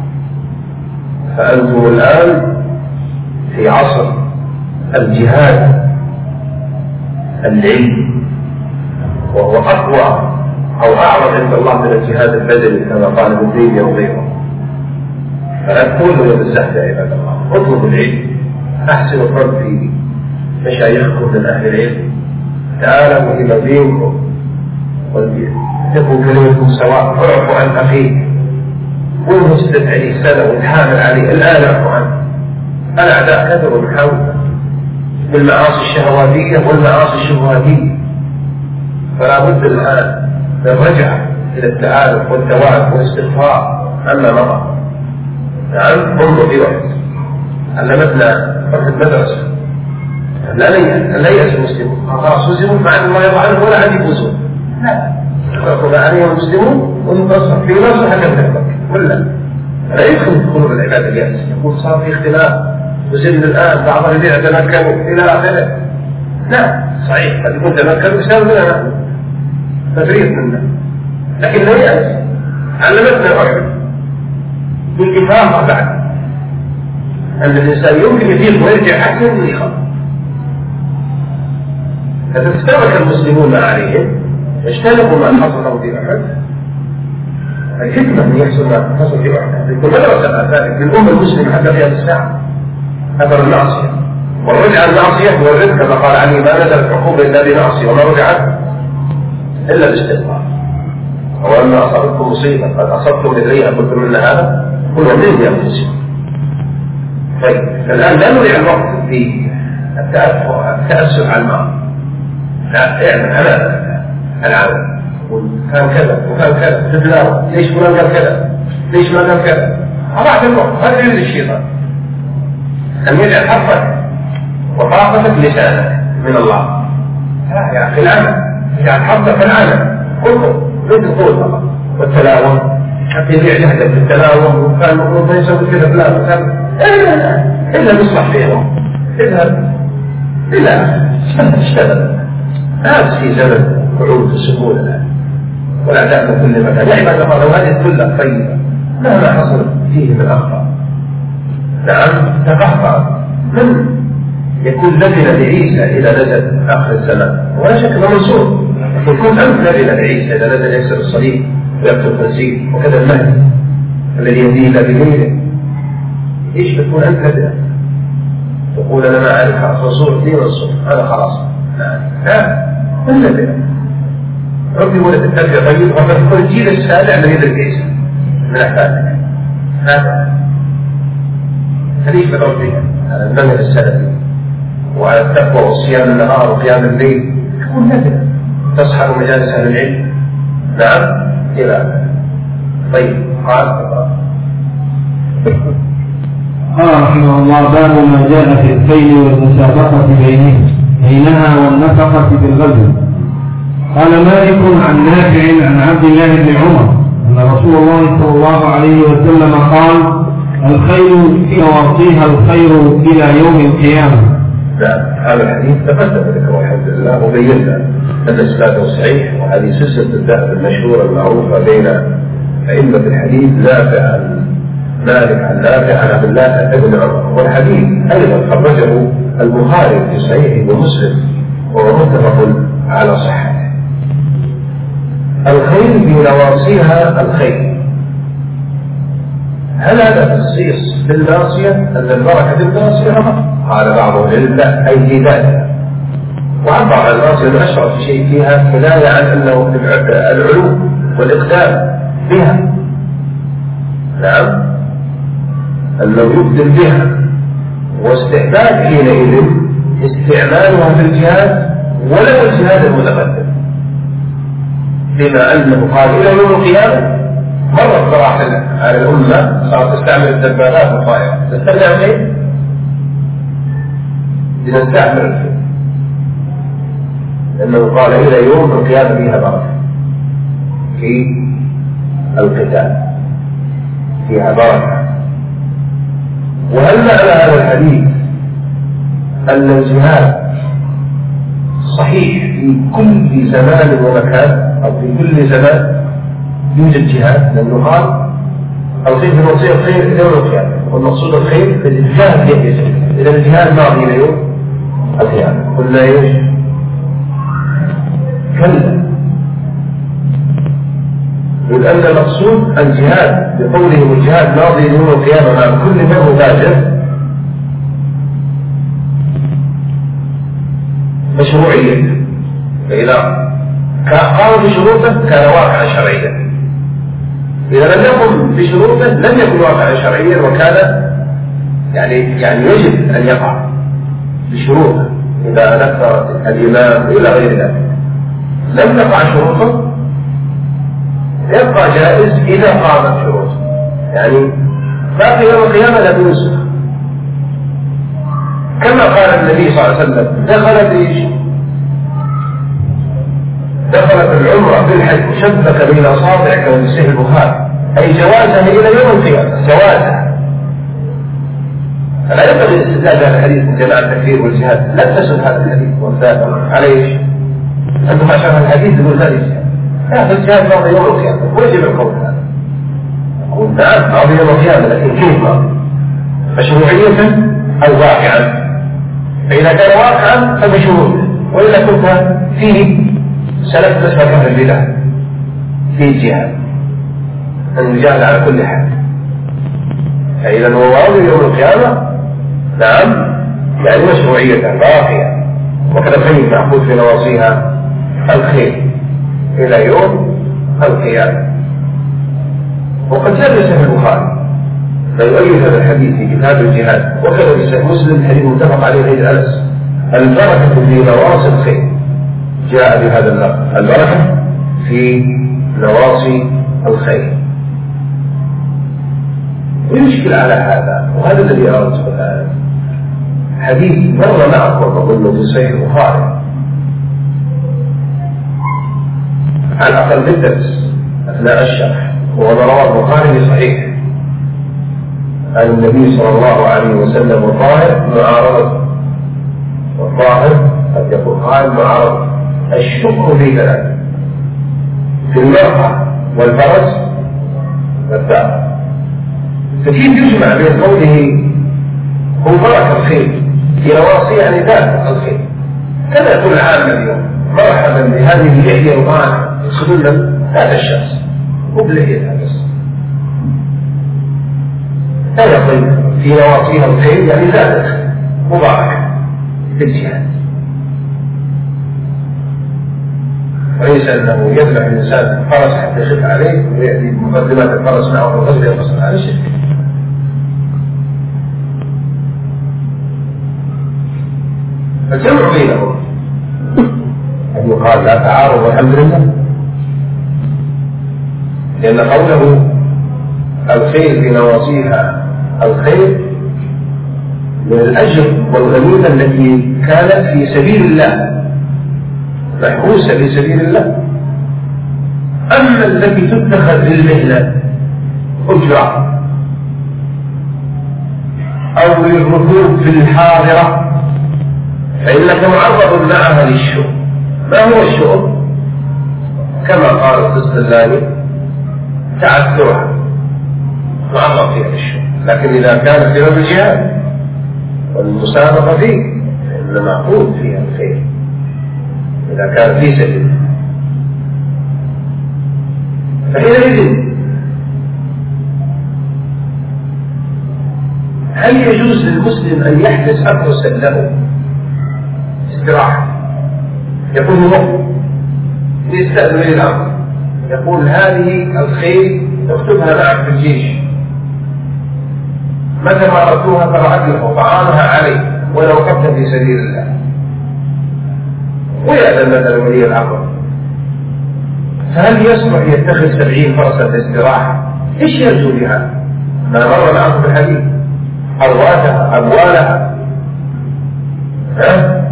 فأنتم الآن في عصر الجهاد العلمي، وهو أقوى أو أعظم عند الله من الجهاد البدني كما قال ابن تيمية وغيره. فلا تكونوا يوم الزحف يا عباد الله، اطلبوا العلم، أحسنوا الظن في مشايخكم من أهل العلم، تعالوا إلى دينكم ولتكن كلمتكم سواء، اعفوا عن أخيك والمسلم عليه سنة ويتحامل عليه الآن اعفوا عنه. الأعداء كثروا من حولنا بالمعاصي الشهواتية والمعاصي الشبهاتية، فلا بد الآن من الرجعة إلى التعالف والتوالف والاستغفار عما مضى. نعم، انظر في وقت علمتنا وقت المدرسة لا لا يأس المسلمون خلاص وزنوا مع أن الله يضع عنه ولا عاد يفوزون، لا، يقول عليهم المسلمون ونتصف في نفسه حتى نتفك ولا لا يدخل في قلوب العباد اليأس. يقول صار في اختلاف وزن الآن بعض الذين تمكنوا إلى آخره. لا صحيح قد يكون تمكنوا بسبب لنا تفريط منا، لكن لا يأس. علمتنا أحد بالإفاقة بعد أن الإنسان يمكن يفيق ويرجع أحسن من يخاف. فتستمك المسلمون عليهم واجتنبوا ما حصل في أحد. الحكمة أن يحصل ما حصل في أحد يكون مدرسة ذلك للأمة المسلمة حتى في هذه الساعة. أثر المعصية والرجع المعصية هو الرزق كما قال علي ما نزلت عقوبة إلا بمعصية وما رجعت إلا باستغفار. وأما أصابتكم مصيبة قد أصبتم مثليها قلتم من هذا كل من يأخذ. طيب الآن لا نضيع الوقت في التأسف على الماضي، لا اعمل على العالم وكان كذا وكان كذا تتلاوى ليش فلان قال كذا ليش ما قال كذا. أضعت الوقت هذا يريد الشيطان أن يجعل حرفك وطاقتك لسانك من الله. لا يا أخي العمل يجعل حرفك العمل كله من دخول الله والتلاوى حتى يبيع جهدك في التلاوى وكان المفروض ما يسوي كذا فلان وكان إلا إلا نصلح فيهم اذهب إلا اشتغل. هذا في زمن وعود السهولة الآن والأعداء من كل مكان. يعبد الله لو هذه كلها طيبة مهما حصل فيه من أخطاء. نعم تقهقر من يكون لبن لعيسى إذا نزل آخر الزمان ولا شك أنه منصور، يكون أنت لبن لعيسى إذا نزل يكسر الصليب ويقتل الخنزير وكذا المهدي الذي يهديه إلى بغيره. إيش بتكون أنت لبن؟ تقول أنا ما أعرف منصور دين منصور هذا خلاص. لا من لبن ربي ولد التربية طيب وفي الجيل السابع الذي يدرك عيسى من أحفادك. هذا خليفة ربنا على المنهج السلفي وعلى التقوى والصيام النهار وقيام الليل تكون نافلة تصحب مجالس أهل العلم. نعم إلى طيب قال قال رحمه الله باب ما جاء في الكيل والمسابقة بينهم بينها والنفقة بالغزو. قال مالك عن نافع عن عبد الله بن عمر أن رسول الله صلى الله عليه وسلم قال الخيل يعطيها الخير إلى يوم القيامة. نعم هذا الحديث تقدم ذكره الحمد لله وبينا أن إسناده صحيح، وهذه سلسلة الذهب المشهورة المعروفة بين أئمة الحديث نافع عن مالك عن نافع عن عبد الله بن عمر. والحديث أيضا خرجه البخاري في صحيحه ومسلم وهو متفق على صحته. الخيل بنواصيها الخيل، هل هذا تخصيص بالناصية أن البركة بالناصية فقط؟ قال بعض العلم لا، أي في ذلك، وعبر عن الناصية الأشرف شيء فيها كناية عن أنه العلو والإقدام بها، نعم، أنه يقدم بها، واستعداد حينئذ استعمالها في الجهاد ولو الجهاد المتقدم، بما أنه قال إلى يوم القيامة مرة صراحة على الأمة صارت تستعمل الدبابات والطائرات، تستخدم شيء لنستعمل الخيل، لأنه قال إلى يوم القيامة فيها بركة في القتال، فيها بركة. وهل معنى هذا الحديث أن الجهاد صحيح في كل زمان ومكان، أو في كل زمان يوجد جهاد؟ لأنه قال الخير في نصير الخير إلى يوم القيامة، والمقصود الخير في الجهاد يجب، إذا الجهاد ماضي إلى يوم القيامة. قلنا إيش؟ كلا، لأن المقصود الجهاد بقوله الجهاد ماضي إلى يوم القيامة مع كل من مباشر مشروعية، فإذا قام بشروطه كان واقعا شرعيا، إذا لم يقم بشروطه لم يكن واقعا شرعيا، وكان يعني يعني يجب أن يقع بشروطه إذا نكر الإمام إلى غير ذلك. لم تقع شروطه يبقى جائز إذا قامت شروطه، يعني باقي يوم القيامة لا تنسخ، كما قال النبي صلى الله عليه وسلم دخلت إيش؟ دخلت العمرة في الحج شبك بين أصابعك ونسيه البخاري، أي جوازها إلى يوم القيامة، جوازها. فلا ينبغي الاستدلال بهذا الحديث من جماعة التكفير والجهاد، لا تسد هذا الحديث والثابت على إيش؟ أنتم عشان الحديث يقول ذلك هذا الجهاد ماضي يوم القيامة، ويجب القول هذا. أقول نعم ماضي يوم القيامة، لكن كيف ماضي؟ مشروعية أو واقعا؟ فإذا كان واقعا فبشروطه، وإذا كنت فيه سلكت مسلك في البدع في الجهاد، أن يجاهد على كل حال. فإذا هو واضح يوم القيامة نعم، يعني مشروعية باقية، وكذا خير معقود في نواصيها الخير إلى يوم القيامة. وقد جاء في صحيح البخاري ما يؤيد هذا الحديث في كتاب الجهاد، وكذا في صحيح مسلم حديث متفق عليه غير أنس، البركة في نواصي الخير، جاء بهذا اللفظ البركة في نواصي الخير. ويشكل على هذا، وهذا الذي أردت الآن، حديث مر معكم أظن في صحيح البخاري على الأقل بالدرس أثناء الشرح، وهو رواه البخاري في صحيح عن النبي صلى الله عليه وسلم والظاهر معارضة، والظاهر قد يكون قائل معارضة الشك في ثلاثة، في المرأة والفرس والدار. فكيف يجمع بين قوله هو بركة الخير في نواصي يعني ذات الخير، كما يقول العامة اليوم مرحبا بهذه اللحية الغانة يقصدون هذا الشخص مو بلحية هذا الشخص، لا يقول في نواصيها الخير يعني ذات الخير مباركة في الجهاد. وليس أنه يذبح الإنسان فرس حتى يخف عليه ويأتي بمقدمات الفرس معه الغزل يقصد على شيء. فالجمع بينهم أن يقال لا تعارض والحمد لله، لأن قوله الخير في نواصيها الخير من الأجر والغنيمة التي كانت في سبيل الله محبوسة في سبيل الله. أما التي تتخذ للمهنة أجرة أو للركوب في الحاضرة فإنك معرض معها للشؤم. ما هو الشؤم؟ كما قال الدستلاني تعثرها معرض فيها للشؤم، لكن إذا كانت في باب الجهاد والمسابقة فيه فإن معقود فيها الخير إذا كان في سبيل. فحينئذ هل يجوز للمسلم أن يحدث أفرسا له استراحة؟ يقول له يستأذن لي الأمر، يقول هذه الخيل اكتبها معك في الجيش، متى ما أردتوها فرعت له طعامها علي ولو وقفت في سبيل الله، ويأذن مثلا ولي الأمر. فهل يصلح يتخذ سبعين فرسا في استراحة؟ ايش يرجو بها؟ ما مر معكم بالحديث، أرواتها أبوالها، ها؟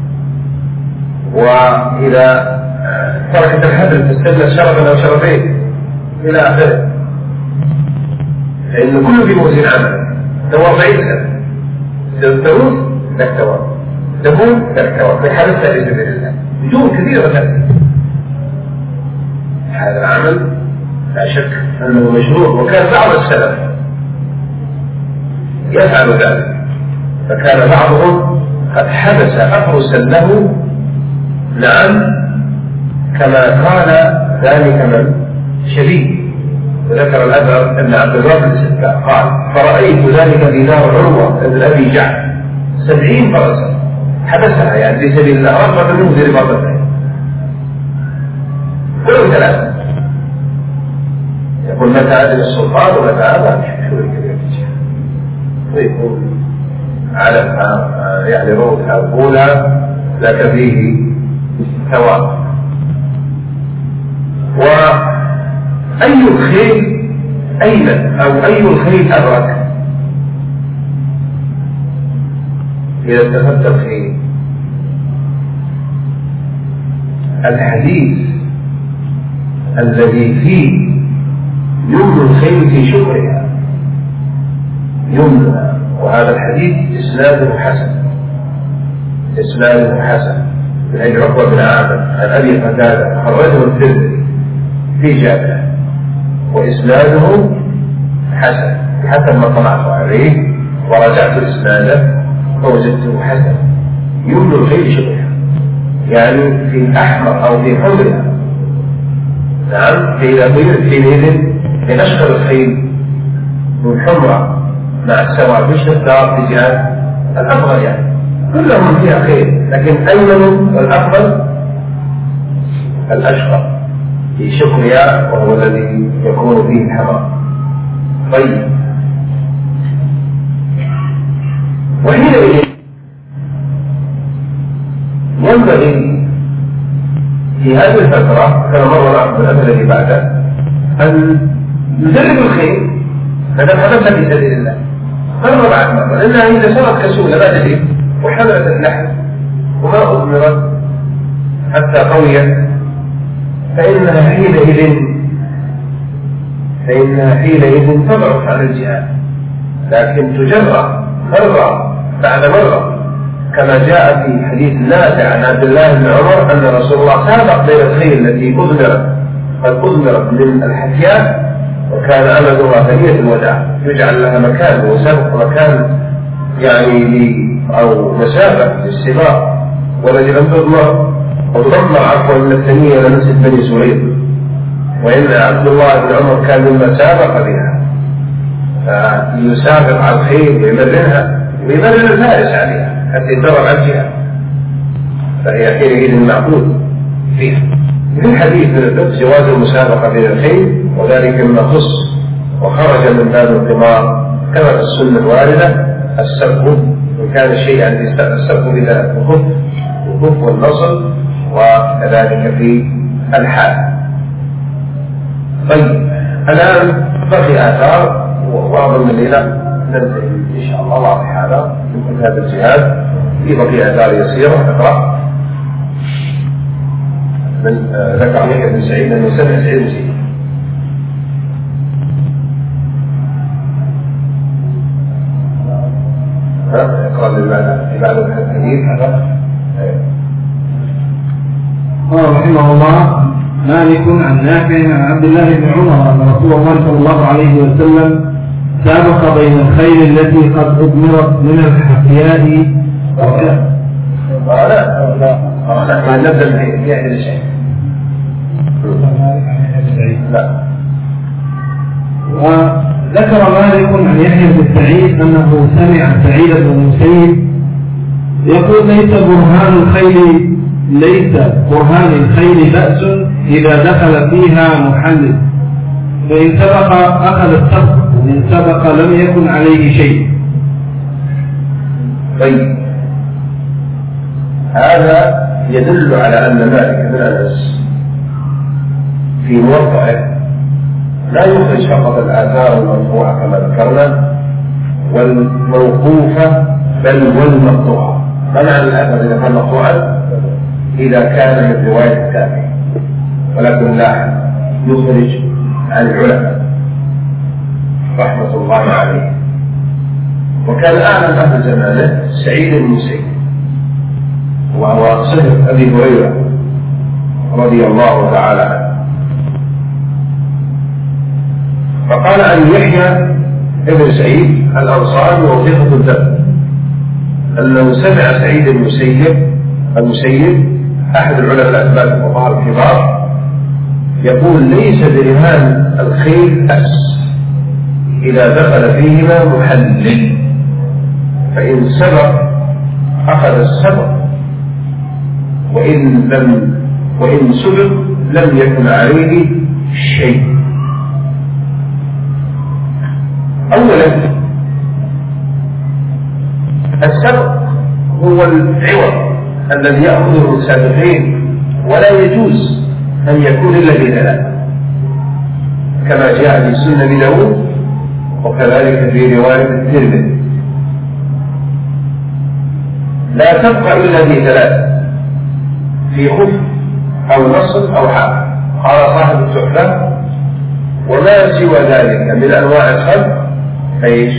وإذا تركت الحبل تستنى شرفا أو شرفين إلى آخره، فإن كل في موزن عمل. تو أربعين سنة تروح لك تواب، تكون لك تواب في حالة في سبيل الله بدون كثيرة تأتي. هذا العمل لا شك أنه مشروع، وكان بعض السلف يفعل ذلك، فكان بعضهم قد حبس أفرسا له، نعم، كما قال ذلك من شبيه. وذكر الأثر أن عبد الله بن سكة قال فرأيت ذلك في دار عروة بن أبي جعفر سبعين فرسا حبسها يعني في سبيل الله، رغبة منه في رباطته ولو ثلاثة. يقول متى أذن السلطان ومتى أذن شو الكبير ويكون علمها يعني روحها أولى لك فيه ثواب. وأي الخيل أيمن أو أي الخيل أدرك؟ إذا اتخذت الخيل الحديث الذي فيه يمن الخيل في شكرها يمنها، وهذا الحديث إسناده حسن، إسناده حسن من أجل عقبة بن عامر عن أبي قتادة خرجه الترمذي في جامعه وإسناده حسن، حتى ما طلعت عليه ورجعت إسناده فوجدته حسن. يمن الخيل شبهها يعني في أحمر أو في حمرها، نعم، فإذا قيلت حينئذ لنشغل الخيل من حمرة مع السواد مش نختار في جهة الأفضل، يعني كلهم فيها خير، لكن أيمن والأفضل الأشقر في شكرها وهو الذي يكون فيه الحمار. طيب، وحينئذ ينبغي في هذه الفترة كما مر معكم الأمر الذي بعده أن يدرب الخيل فدام حدث في سبيل الله مرة بعد مرة، لأنها إذا صارت كسولة ما تدري وحملت اللحم وما أضمرت حتى قويت فإنها حينئذ فإنها حينئذ تضعف عن الجهاد، لكن تجرى مرة بعد مرة، كما جاء في حديث نافع عن عبد الله بن عمر أن رسول الله سابق بين الخيل التي أضمرت قد أضمرت من الحفياء وكان أمدها ثنية الوداع يجعل لها مكان وسبق مكان يعني أو مسافة للسباق، والذي لم تضمر وتضمر عفوا من الثنية لنفس بني سويد، وإن عبد الله بن عمر كان مما سابق بها، فيسابق على الخيل ويمرنها ويمرن الفارس عليها حتى يتدرب على الجهاد، فهي حينئذ معبود فيها. في الحديث من الفقه جواز المسابقة بين الخيل، وذلك مما خص وخرج من باب القمار كما في السنة الواردة السبق، وإن كان شيئا السبق بذلك الخف والخف والنصر وكذلك في الحال. طيب، الآن بقي آثار وأظن الليلة ننتهي إن شاء الله واضح هذا من هذا الجهاد. في بقي آثار يسيرة نقرأ من ذكر يحيى بن سعيد أنه سمع سعيد بن سعيد. ها اقرأ لبعض الحديث هذا. قال رحمه الله: مالك عن نافع عن عبد الله بن عمر أن رسول الله صلى الله عليه وسلم سابق بين الخيل التي قد أضمرت من الحفياء. لا لا اه لا نبدأ بيحيى شيء. لا. وذكر مالك عن يحيى بن سعيد أنه سمع سعيد بن المسيب يقول ليس برهان الخيل ليس برهان الخيل بأس إذا دخل فيها محلل، فإن سبق أخذ السبق وإن سبق لم يكن عليه شيء. طيب هذا يدل على أن مالك بن أنس في موضعه لا يخرج فقط الآثار المرفوعة كما ذكرنا والموقوفة بل والمقطوعة. منع الأثر إذا كان مقطوعا إذا كان من رواية التابعي، ولكن لا يخرج عن العلماء رحمة الله عليه. وكان أعلم أهل زمانه سعيد بن المسيب وهو صهر أبي هريرة رضي الله تعالى عنه. فقال أن يحيى ابن سعيد الأنصاري وثيقة الدم أنه سمع سعيد المسيب المسيب أحد العلماء الأثبات الفقهاء الكبار يقول ليس برهان الخيل بأس إذا دخل فيهما محلل، فإن سبق أخذ السبق وإن لم وإن سبق لم يكن عليه شيء. أولا السبق هو العوض الذي يأخذه السابقين ولا يجوز أن يكون إلا بدلالة كما جاء في سنن داود وكذلك في رواية الترمذي. لا تبقى إلا بدلالة في خف أو نصب أو حال. قال صاحب التحفة وما سوى ذلك من أنواع الخلق فإيش؟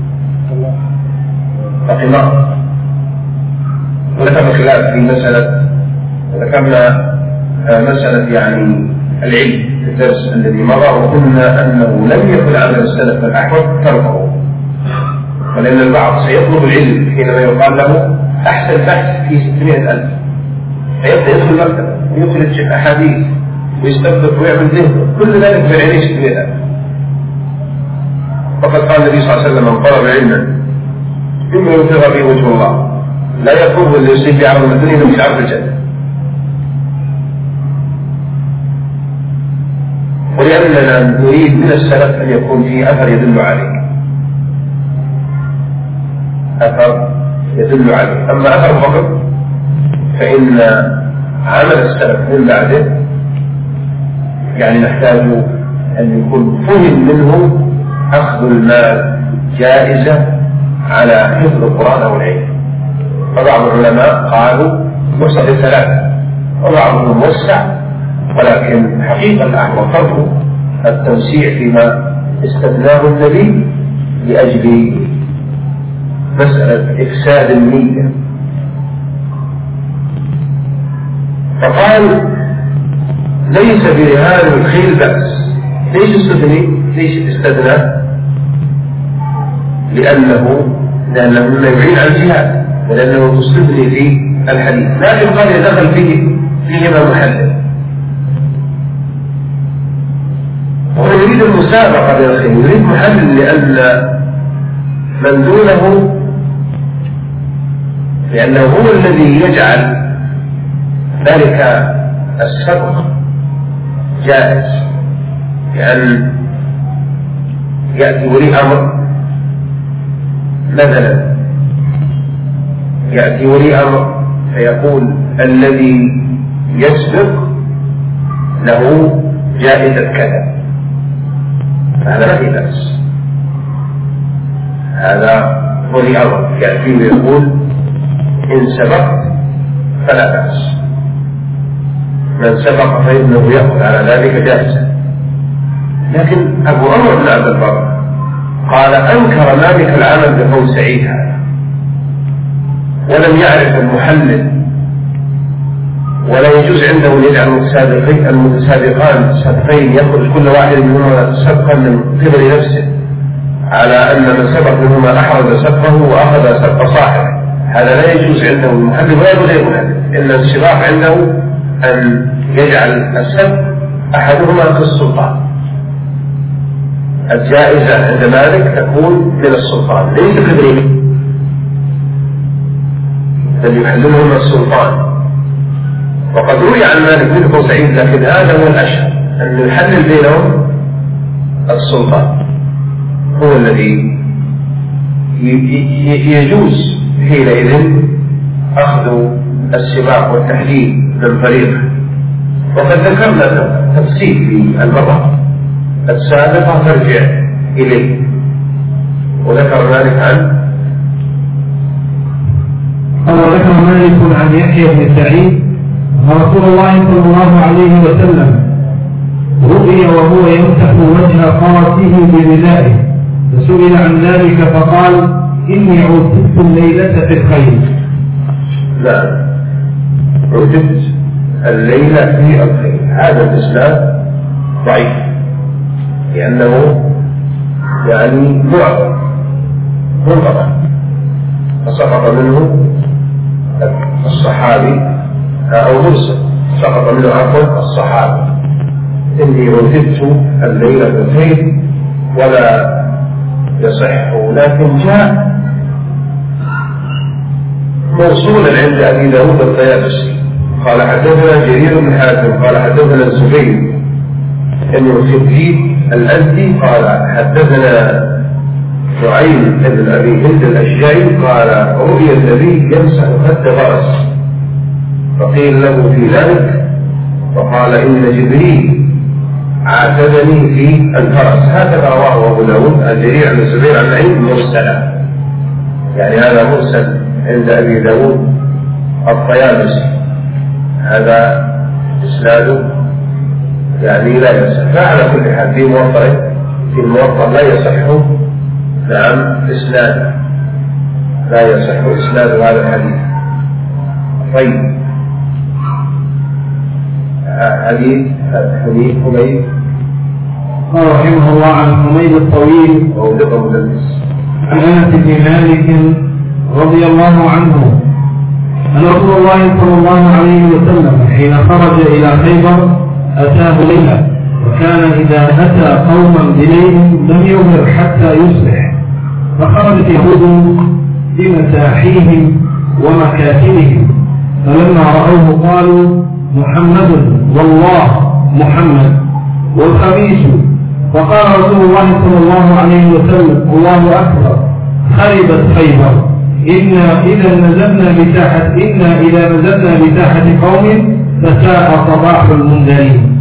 فقمار. وذكر خلاف في مسألة ذكرنا مسألة يعني العلم في الدرس الذي مضى وقلنا أنه لم يكن عمل السلف الأحوط تركه، ولأن البعض سيطلب العلم حينما يقال له أحسن بحث في ستمائة ألف فيبدأ يدخل مكتبة ويخرج أحاديث ويستنبط ويعمل ذهن كل ذلك في العلم ستمائة ألف. وقد قال النبي صلى الله عليه وسلم من طلب علما إما يبتغى به وجه الله لا يطلب اللي يصيب في عرض الدنيا من عرض الجنة. ولأننا نريد من السلف أن يكون فيه أثر يدل عليه، أثر يدل عليه. أما أثر فقط فإن عمل السلف من بعده يعني نحتاج أن يكون فهم منه أخذ المال جائزة على حفظ القرآن أو العلم. فبعض العلماء قالوا وسط ثلاثة وبعضهم وسع، ولكن حقيقة الأحوال فرق التوسيع فيما استثناه النبي لأجل مسألة إفساد النية. فقال ليس برهان الخيل بأس. ليش استثني؟ ليش استثنى؟ لأنه لأنه لا يعين عن الجهاد ولأنه تستثني في الحديث، لكن قال يدخل فيه فيهما محلل. وهو يريد المسابقة بالخير، يريد محلل لأن من دونه لأنه هو الذي يجعل ذلك السبق جائز، لأن يأتي ولي أمر مثلا يأتي ولي أمر فيقول الذي يسبق له جائزة كذا، هذا ما في بأس. هذا ولي أمر يأتي ويقول إن سبقت فلا بأس، من سبق فإنه يأخذ على ذلك جائزة. لكن أبو عمر بن عبد البر قال أنكر مالك العمل بقول سعيد هذا، ولم يعرف المحلل، ولا يجوز عنده أن يجعل المتسابقين المتسابقان سبقين يخرج كل واحد منهما سبقا من قبل نفسه، على أن من سبق منهما أحرز سبقه وأخذ سبق صاحبه. هذا لا يجوز عنده المحدد ولا غير محدد، إن الانصراف عنده أن يجعل السب أحدهما في السلطان. الجائزة عند مالك تكون من السلطان ليس كذلك، بل يحللهما السلطان. وقد روي عن مالك بن سعيد، لكن هذا هو الأشهر، أن يحلل بينهم السلطان، هو الذي يجوز حينئذ أخذ السباق والتحليل من طريقه. وقد ذكرنا تفصيل في المرة السابقة ترجع إليه، وذكر مالك عن وذكر مالك عن يحيى بن سعيد أن رسول الله صلى الله عليه وسلم رؤي وهو يمسح وجه قارته بردائه، فسئل عن ذلك فقال: إني عتبت الليلة في الخير. لا، عتبت الليلة في الخير. هذا الإسناد ضعيف لأنه يعني معظم منقطع، فسقط منه الصحابي أو مرسل، سقط منه عفوا الصحابي. إني عتبت الليلة في الخير ولا يصح، لكن جاء موصولا عند أبي داود الطيالسي قال حدثنا جرير بن حاتم قال حدثنا الزبير ابن الخبيب الأزدي قال حدثنا نعيم بن أبي هند الأشجعي قال رؤي النبي يمسح خد فرس، فقيل له في ذلك فقال إن جبريل عاتبني في الفرس. هكذا رواه أبو داود الجرير عن الزبير عن نعيم مرسلا، يعني هذا مرسل عند أبي داود الطيالسي، هذا إسناده يعني لا يصح. فعلى كل حال في موطأ في الموطأ لا يصح نعم إسناده، لا يصح إسناد هذا الحديث. طيب، حديث حديث حميد قال رحمه الله عن حميد الطويل ووثق مدلس عن أنس بن مالك رضي الله عنه أن رسول الله صلى الله عليه وسلم حين خرج إلى خيبر أتاه ليلة، وكان إذا أتى قوما بليل لم يظهر حتى يصبح، فخرجت يهود بمساحيهم ومكاتبهم، فلما رأوه قالوا: محمد والله محمد والخميس. فقال رسول الله صلى الله عليه وسلم: الله أكبر، خربت خيبر، إنا إذا نزلنا بساحة إنا إذا نزلنا بساحة قوم فساء صباح المنذرين.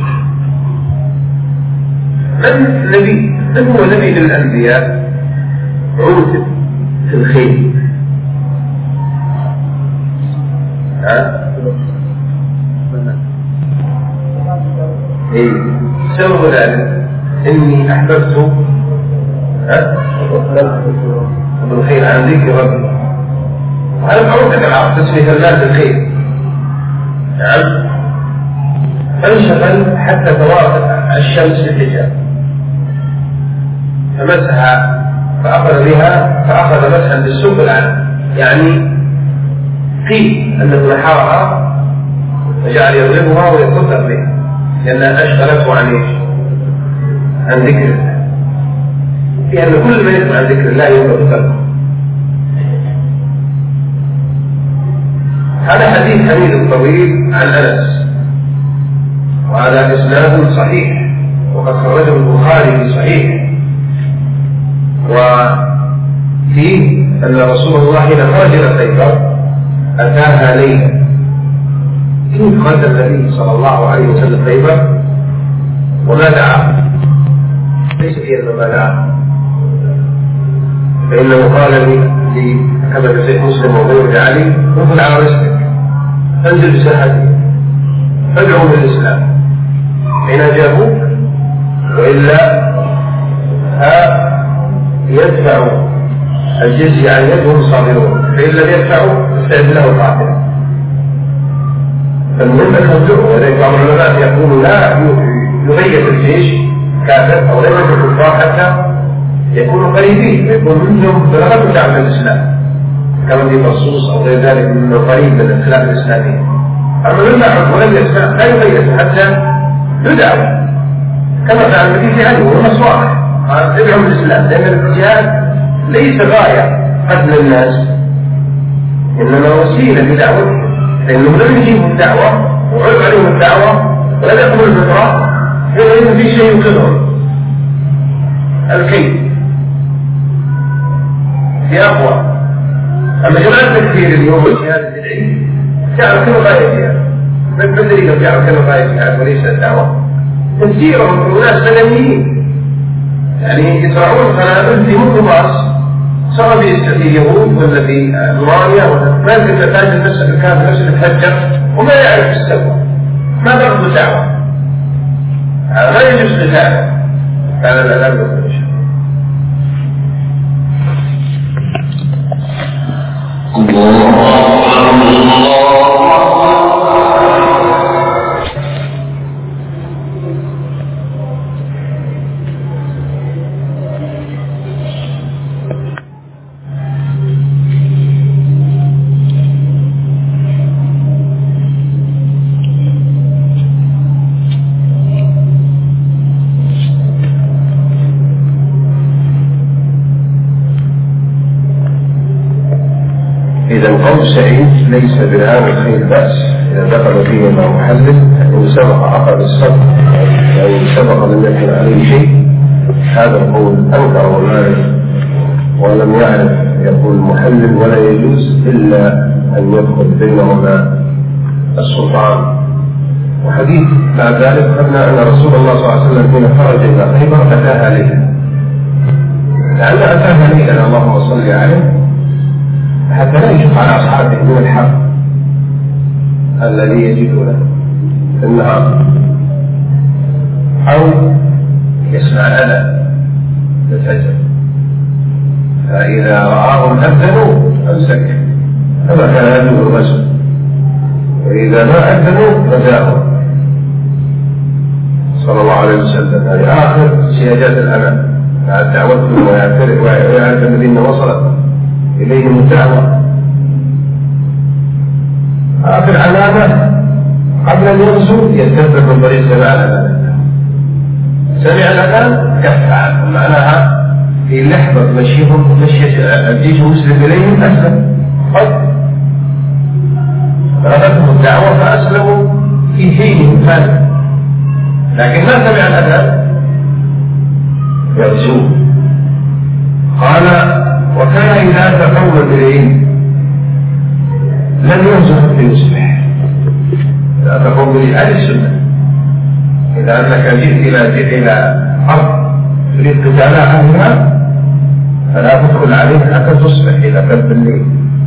من نبي من هو نبي للأنبياء عوتب في الخير؟ ها؟ إيه سبب ذلك إني أحببت بالخير عن ذكر ربي. هذا معروف في العرب تسمية الناس الخير. نعم، فانشغل حتى توارت الشمس في الحجاب فمسح فأخذ بها فأخذ مسحا بالسوق العام، يعني قيل أنه نحرها فجعل يضربها ويتصدق بها لأنها أشغلته عن إيش؟ عن ذكر الله، في أن كل ما يسمع عن ذكر الله يوم قلبه. هذا حديث حميد الطويل عن أنس، وهذا إسناد صحيح وقد خرجه البخاري في صحيح، وفيه أن رسول الله حين خرج إلى خيبر أتاها ليلا. إن خرج النبي صلى الله عليه وسلم خيبر وما دعا، ليس في أنه ما دعا، فإنه قال لي كما في صحيح مسلم وغيره علي: انزل على رزقك، انزل بساحتك، فادعوا بالإسلام حين أجابوك، وإلا يدفع الجزية عن يدهم صابرون، فإن لم يدفعوا فاستعد له القاتل. فالمهم تخذله، ولذلك بعض العلماء يقول لا يغير الجيش كافر أو لا يغير الكفار حتى يكونوا قريبين ويكون منهم بلغته دعوة الإسلام، كما في مرصوص أو غير ذلك من قريب من الخلاف الإسلامي. أما ندعو ولم الإسلام لا يغير حتى ندعو كما فعل النبي في هذه وهو صالح ادعوا الإسلام، لأن الجهاد ليس غاية قتل الناس إنما وسيلة لدعوتهم، لأنهم لم يجيبوا الدعوة وعرض عليهم الدعوة ولم يقبلوا الفترة إلا إن في شيء ينقذهم. الكيد في أقوى. أما جماعة التكفير اليوم والجهاد البدعي جعلوا كل غاية جهاد، من بدري جعلوا كل غاية جهاد وليس الدعوة. تسيرهم أناس مدنيين يعني يزرعون قنابل في ميكروباص صار في اليهود ولا في ألمانيا ولا ما يمكن تحتاج النفس الكامل نفس يتفجر وما يعرف السبب، ما ضرب دعوة، ما يجوز قتاله. هذا لا يمكن شيء. إذا قول سعيد ليس بالعام الخير بأس إذا دخل فيه مع محلل إن سبق عقد الصدق أو سبق لم يكن عليه شيء، هذا القول أنكر ومالك ولم يعرف يقول المحلل ولا يجوز إلا أن يدخل بينهما السلطان. وحديث بعد ذلك قلنا أن رسول الله صلى الله عليه وسلم حين خرج إلى خيبر أتاها ليلا، لأن أتاها ليلا اللهم صل عليه حتى لا يشق على أصحابه من الحق الذي يجدونه في النهار أو يسمع أذى يتعجب، فإذا رآهم أذنوا أمسك كما كان يجوز الرجل، وإذا ما أذنوا رجاهم صلى الله عليه وسلم. هذه آخر سياجات الأمان مع دعوتهم ويعرف الذين وصلت إليهم الدعوة. آخر علامة قبل أن يغزو يتبع من طريق سماع الأذان، سمع الأذان كف عنه، معناها في لحظة مشيهم مشي الجيش المسلم إليهم أسلم، قد رغبتهم الدعوة فأسلموا في حينهم ثاني، لكن ما سمع الأذان يغزوه. قال وكان إذا أتى قوما إليه لم ينزل حتى يصبح. إذا أتى قوم إليه أهل السنة، إذا أنك جئت إلى جئت إلى أرض تريد قتال أهلها فلا تدخل عليه حتى تصبح إلى قلب الليل.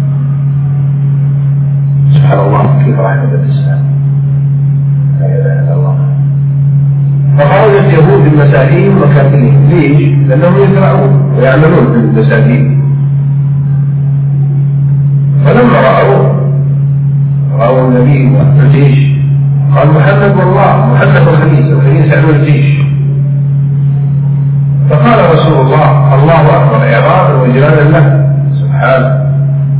سبحان الله كيف رحمة الإسلام، لا إله إلا الله. فخرجت يهود المساكين وكافرين، ليش؟ لأنهم يزرعون ويعملون بالمساكين، فلما رأوه رأوا النبي والجيش قال محمد والله محمد والخميس والخميس يعمل الجيش. فقال رسول الله الله أكبر إعراضا وجلالا له سبحانه.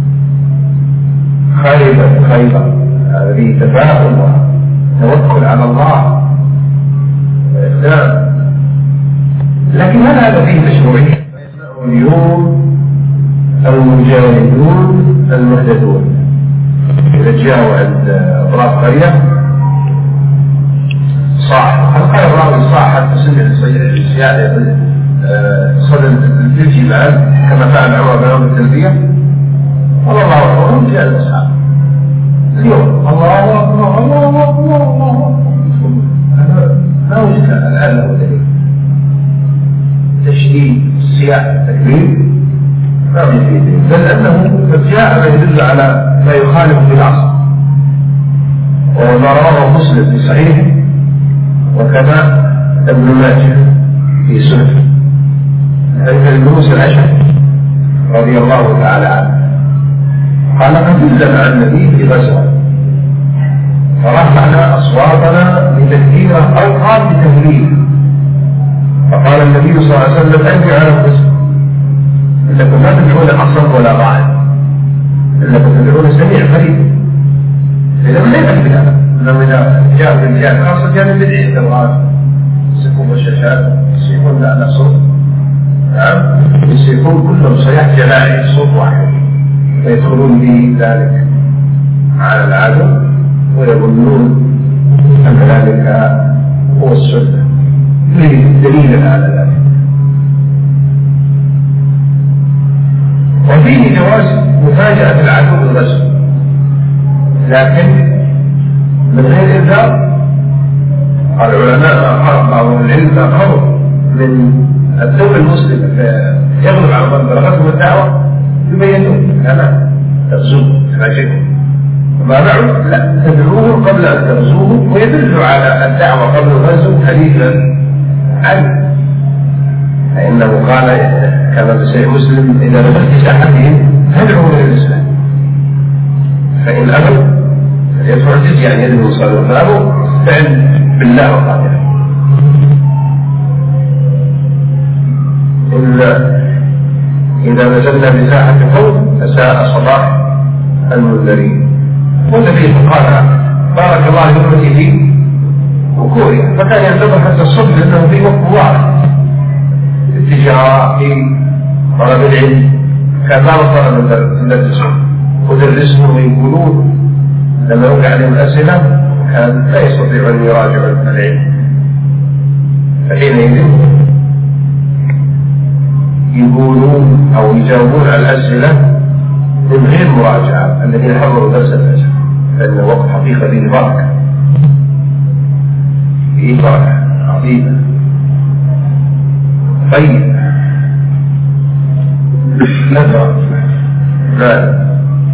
خيبة خيبة هذه تفاؤل وتوكل على الله وإسلام، لكن هل هذا فيه مشروعية؟ اليوم المجاهدون المهتدون إذا جاءوا عند أطراف قرية صاح، هل قال الراوي صاح حتى سمع السيادة صدى الفلجي معا كما فعل عمر بن عمر التلبية؟ والله الله أكبر جاء الأصحاب اليوم الله أكبر الله أكبر الله أكبر، ما وجد الآن له دليل. تشديد السياح التكبير ما وجد فيه دليل، بل أنه قد جاء ما يدل على ما يخالف في العصر، وما رواه مسلم في صحيحه وكذا ابن ماجه في سننه حديث ابن موسى الأشعري رضي الله تعالى عنه قال قد مع النبي في غزوة فرفعنا أصواتنا بتكبيرة أو قال بتهليل، فقال النبي صلى الله عليه وسلم أنت على القسم إنكم لا تدعون أصلا ولا ضاعف، إنكم تدعون سميع قريب. إذا ما يفهم بهذا، إنه إذا جاء بالجهة خاصة جاء بالبدعة تبغى يسكون الشاشات يسيقون لنا صوت، نعم يسيقون كلهم صياح جماعي صوت واحد ويدخلون به ذلك على العدو ويظنون أن ذلك هو السنة. يريد دليلا على ذلك. وفيه جواز مفاجأة العدو بالغزو، لكن من غير إنذار. العلماء بعض العلم أقروا من الدولة المسلمة يغلب على من بلغتهم الدعوة يبينون أنا تغزوه تراجعه وما بعد لا تدعوه قبل أن تغزوه، ويدل على الدعوة قبل الغزو حديثا عنه، فإنه قال كما في صحيح مسلم إذا نزلت ساحتهم فادعوا إلى الإسلام فإن أبوا فليدفعوا الجزية عن يد المصلين فأبوا فإن بالله وقاتله. إلا إذا نزلنا بساحة قوم فساء صباح المنذرين. والنبي قال بارك الله لأمتي في وكورها، فكان ينتظر حتى الصبح لأنه في وقت واضح في التجارة في طلب العلم، كان ما وصل المدرسون ودرسهم ويقولون لما وقع عليهم الأسئلة كان لا يستطيع أن يراجع العلم، فحينئذ يقولون أو يجاوبون على الأسئلة من غير مراجعة الذين حضروا درس الفجر، لأن وقت حقيقة فيه بركة فيه بركة عظيمة. طيب نقرأ ماذا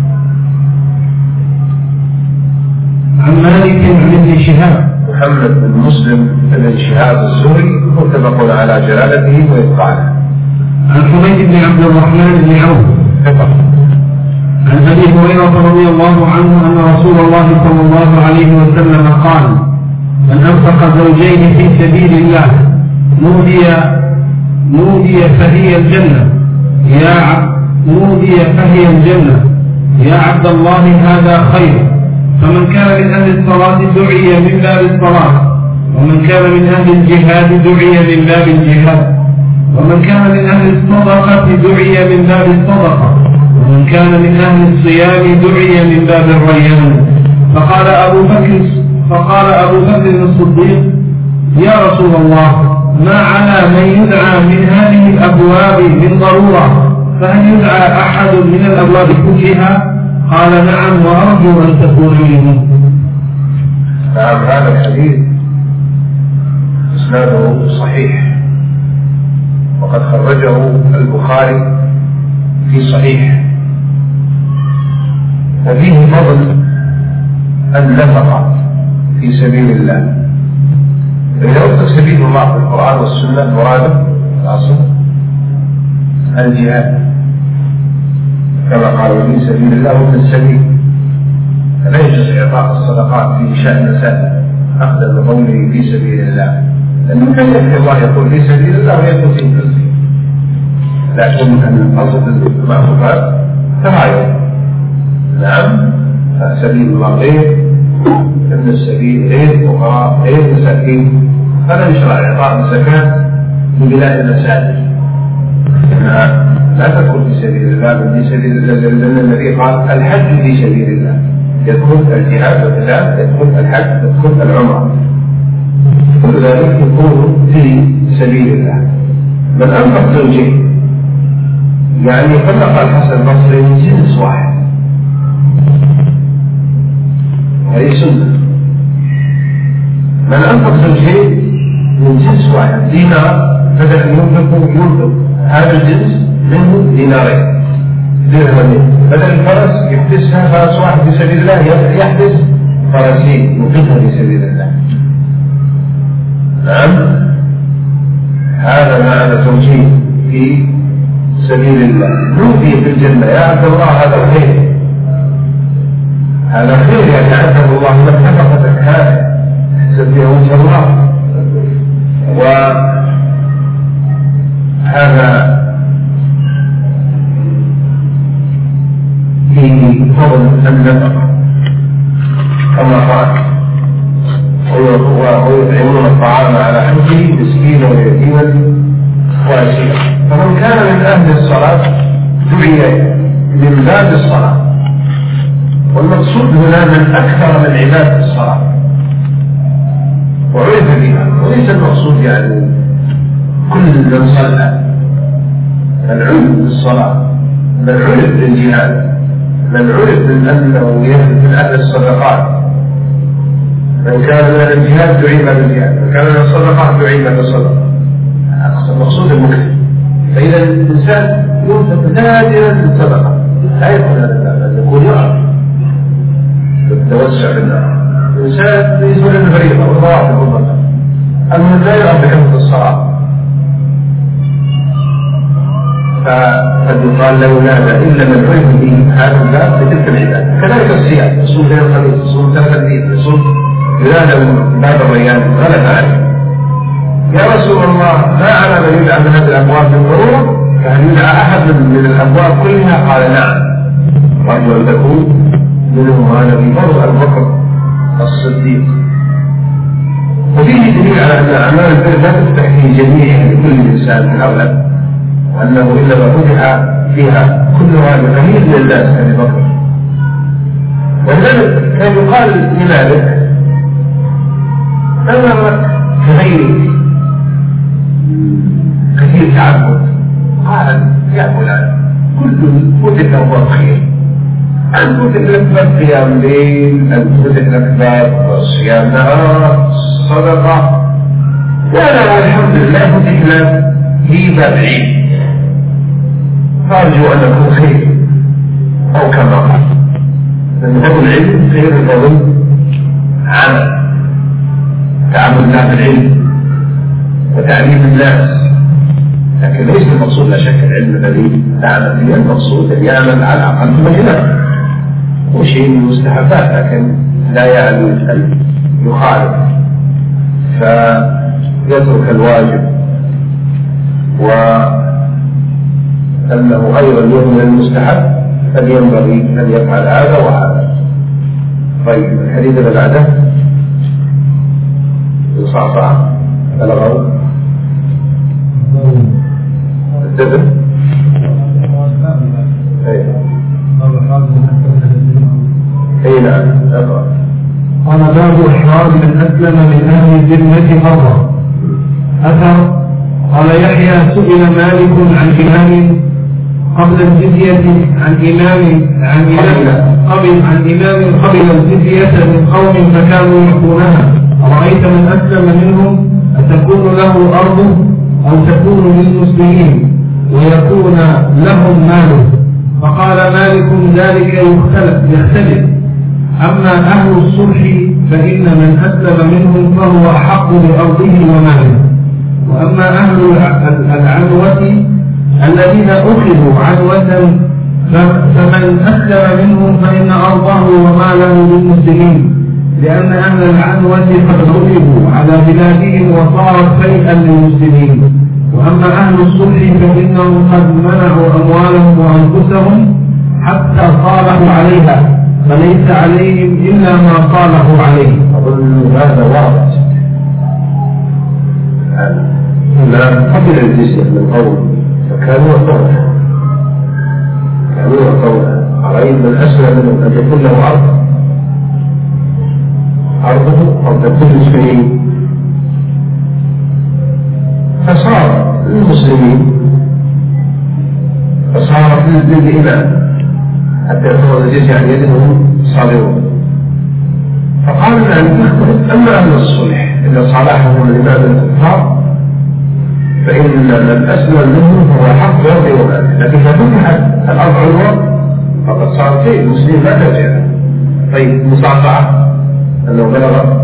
عن مالك عن ابن شهاب محمد بن مسلم بن شهاب الزهري متفق على جلالته وإتقانه. عن حميد بن عبد الرحمن بن عوف عن أبي هريرة رضي الله عنه أن رسول الله صلى الله عليه وسلم قال من أنفق زوجين في سبيل الله نودي نودي فهي الجنة يا عبد نودي فهي الجنة يا عبد الله هذا خير. فمن كان من أهل الصلاة دعي من باب الصلاة، ومن كان من أهل الجهاد دعي من باب الجهاد، ومن كان من أهل الصدقة دعي من باب الصدقة، ومن كان من أهل الصيام دعي من باب الريان. فقال أبو بكر فقال أبو بكر الصديق يا رسول الله ما على من يدعى من هذه الأبواب من ضرورة، فهل يدعى أحد من الأبواب كلها؟ قال نعم وأرجو أن تكون منهم. نعم هذا الحديث إسناده صحيح، وقد خرجه البخاري في صحيح، وفيه فضل النفقة في سبيل الله. فإذا أطلق سبيل الله في القرآن والسنة مراده الأصل الجهاد كما قالوا في سبيل الله وابن السبيل، فلا يجوز إعطاء الصدقات في شأن مساجد أخذا بقوله في سبيل الله، لأنه كان يكفي الله يقول في سبيل الله ويكون في كله، لكن الأصل المعروفات تغاير. نعم سبيل الله غير، ابن السبيل غير، فقراء غير، مساكين. هذا يشرع إعطاء الزكاة لبناء المساجد، لا تكون في سبيل الله بل في سبيل الله، لأن النبي قال الحج في سبيل الله، يدخل الجهاد والقتال، يدخل الحج، يدخل العمرة، كل ذلك يكون في سبيل الله. من أنفق زوجين يعني طلق الحسن البصري من جنس واحد، هذه سنة. من أنفق زوجين من جنس واحد دينار بدل أن ينفق ينفق هذا الجنس منه دينارين درهمين، بدل الفرس يحدثها فرس واحد في سبيل الله يحدث فرسين ينفقها في سبيل الله. نعم هذا معنى زوجين في سبيل الله. نودي في الجنة يا عبد الله هذا خير، هذا خير يعني عبد الله لك نفقتك هذا احسب فيها وجه الله. وهذا في النفقة كما قال ويطعمون الطعام على حبه مسكينا ويتيما واسيرا. فمن كان من أهل الصلاة دعي من باب الصلاة، والمقصود هنا من أكثر من عبادة الصلاة وعرف بها، وليس المقصود يعني كل من صلى، من عرف بالصلاة، من عرف بالجهاد، من عرف من أنه من أهل الصدقات. من كان من الجهاد دعي بالجهاد، من كان من الصدقات دعي بالصدقة. المقصود المكتب. فإذا الإنسان يوجد نادرا للصدقة، لا يكون هذا أن يكون يعرف بالتوسع في النار. الإنسان يسمى الفريضة والرواتب والبركة، أما لا يعرف بحفظ الصلاة فقد يقال لا ينادى إلا من عرف به هذا الباب بتلك العبادة. كذلك الصيام، يصوم ليلة الخميس، يصوم ثلاثة العيد، يصوم ينادى من باب الريان غلب عليه. يا رسول الله ما على من يدعى من هذه الأبواب بالضرورة؟ فهل يدعى أحد من الأبواب كلها؟ قال نعم، رجل أن تكون منهم هذا في فضل أبو بكر الصديق. وفيه دليل على أن أعمال البر لا تفتح في جميع لكل إنسان في الأغلب، وأنه إنما فتح فيها كلها بقليل من الناس كأبي بكر. ولذلك كان يقال لمالك أمرك كغيرك كثير تعبد، قال يا فلان كل فتح أبواب خير، أن فتح لك باب قيام ليل، أن فتح لك باب صيام نهار، صدقة، وأنا الحمد لله فتح لك لي باب عيد، فأرجو أن أكون خير أو كما قال. لأن هذا العلم خير الفضل عمل، تعامل الناس بالعلم وتعليم الناس، لكن ليس المقصود لا شك العلم الذي تعمل به، المقصود أن يعمل على الأقل مجمع وشيء من المستحبات، لكن لا يعني أن يخالف فيترك الواجب، وأنه أيضا يؤمن المستحب فلينبغي أن يفعل هذا وهذا. طيب الحديث اللي بعده الصعصع الغرب الدبر. اي نعم. قال باب إحراز من أسلم من أهل الذمة مرة. أثر قال يحيى سئل مالك عن إمام قبل الجزية عن إمام عن إمام قبل عن إمام قبل الجزية من قوم فكانوا يحكونها، أرأيت من أسلم منهم أتكون له أرضه أو تكون للمسلمين ويكون لهم ماله؟ فقال مالك ذلك يختلف، أما أهل الصلح فإن من أسلم منهم فهو أحق بأرضه وماله، وأما أهل العنوة الذين أخذوا عنوة فمن أسلم منهم فإن أرضه وماله للمسلمين، لأن أهل العنوة قد غلبوا على بلادهم وصارت فيئا للمسلمين. وأما أهل الصلح فإنهم قد منعوا أموالهم وأنفسهم حتى صالحوا عليها، فليس عليهم إلا ما صالحوا عليه. أظن هذا واضح. لا قبل الجزية من قوم فكانوا يطولها كانوا يطولها أرأيت من أسلم منهم أن يكون له أرض أرضه أو تكون المسلمين، فصار للمسلمين فصارت للإمام حتى يخرج الجزية عن يدهم صابرون. فقال أن يختلف. أما أهل الصلح إذا صالحهم الإمام الكفار فإن من أسلم منهم فهو حق بأرضه وماله، لكن إذا فتحت الأرض عنوة فقد صار شيء المسلمين لا ترجع. طيب مصافعة أنه بلغ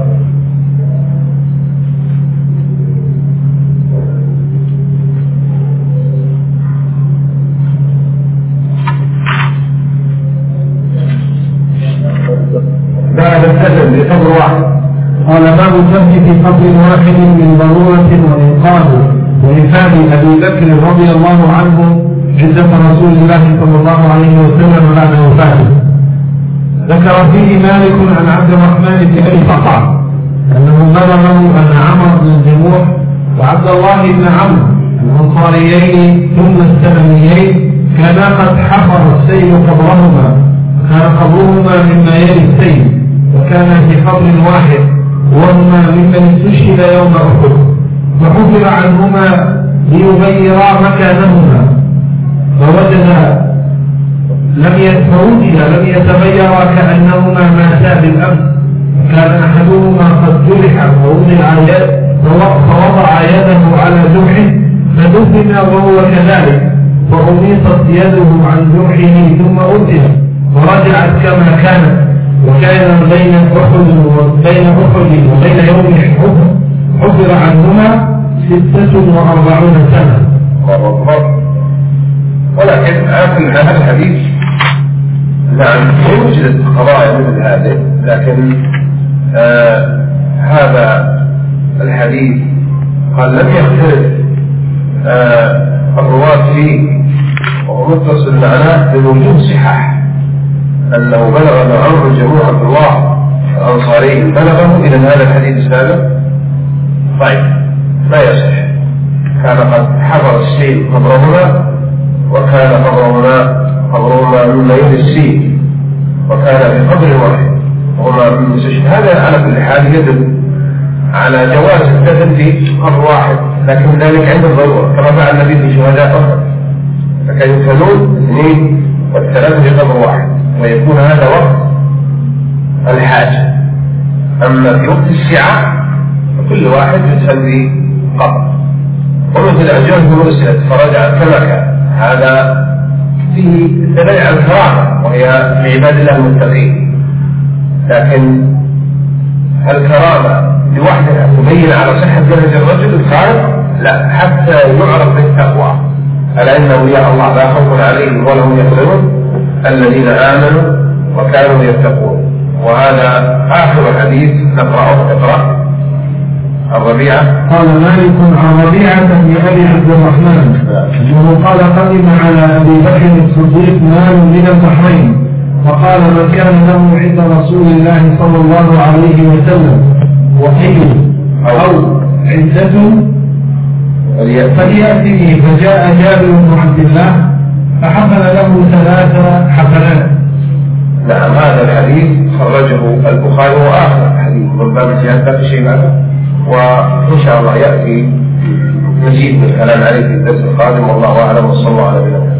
بعد الأذن لقبر واحد. قال باب الذبح في قبر واحد من ضرورة وإنقاذ وإنفاذ أبي بكر رضي الله عنه عزة رسول الله صلى الله عليه وسلم بعد وفاته. ذكر فيه مالك عن عبد الرحمن بن أبي فقع أنه بلغه أن عمرو بن الجموح وعبد الله بن عمرو الأنصاريين ثم السلميين كانا قد حفر السيل قبرهما، كان قبرهما مما يلي السيل، وكان في قبر واحد، وهما ممن استشهد يوم أحد، فحفر عنهما ليغيرا مكانهما، فوجد لم فوجد لم يتغيرا كأنهما ماتا بالأمس، كان أحدهما قد جرح فوضع يده على جرحه فدفن وهو كذلك، فأميطت يده عن جرحه ثم أدفن ورجعت كما كانت، وكان بين أحد وبين أحد وبين يوم حفر عنهما ستة وأربعون سنة. ولكن آخر هذا الحديث نعم يوجد قضايا مثل هذه، لكن آه هذا الحديث قال لم يختلف آه الرواة فيه، وهو متصل معناه بوجود صحاح، أنه بلغ أن عمرو الجموح عبد الله الأنصاري بلغه إلى هذا الحديث السابق. طيب لا يصح، كان قد حفر السيل قبرهما، وكان قبرهما قبرهما مما يلي السيل، وكان في قبر واحد وهما من المستشهد. هذا على كل حال يدل على جواز الدفن في قبر واحد، لكن ذلك عند الضرورة كما فعل النبي في شهداء أحد، فكانوا يدفنون اثنين والثلاثة في قبر واحد، ويكون هذا وقت الحاجة. أما في وقت السعة فكل واحد يدفن في قبر. ومثل أجوز مرسلت فرجعت كما كان، هذا فيه دليل على الكرامة وهي من عباد الله المتقين، لكن الكرامة لوحدها تبين على صحة درجة الرجل الخارج؟ لا، حتى يعرف بالتقوى. ألا إن أولياء الله لا خوف عليهم ولا هم يحزنون الذين آمنوا وكانوا يتقون. وهذا آخر الحديث نقرأه. اقرأ. الربيعة قال مالك عن ربيعة بن أبي عبد الرحمن أنه قال قدم على أبي بكر الصديق مال من البحرين، فقال من كان له عند رسول الله صلى الله عليه وسلم وحي أو عدة فليأتني، فجاء جابر بن عبد الله فحفل له ثلاث حفلات. نعم، هذا الحديث خرجه البخاري وآخر حديث من باب الجهاد شيء بعده، وإن شاء الله يأتي مزيد من الكلام عليه في الدرس القادم. والله أعلم، وصلى الله على نبينا.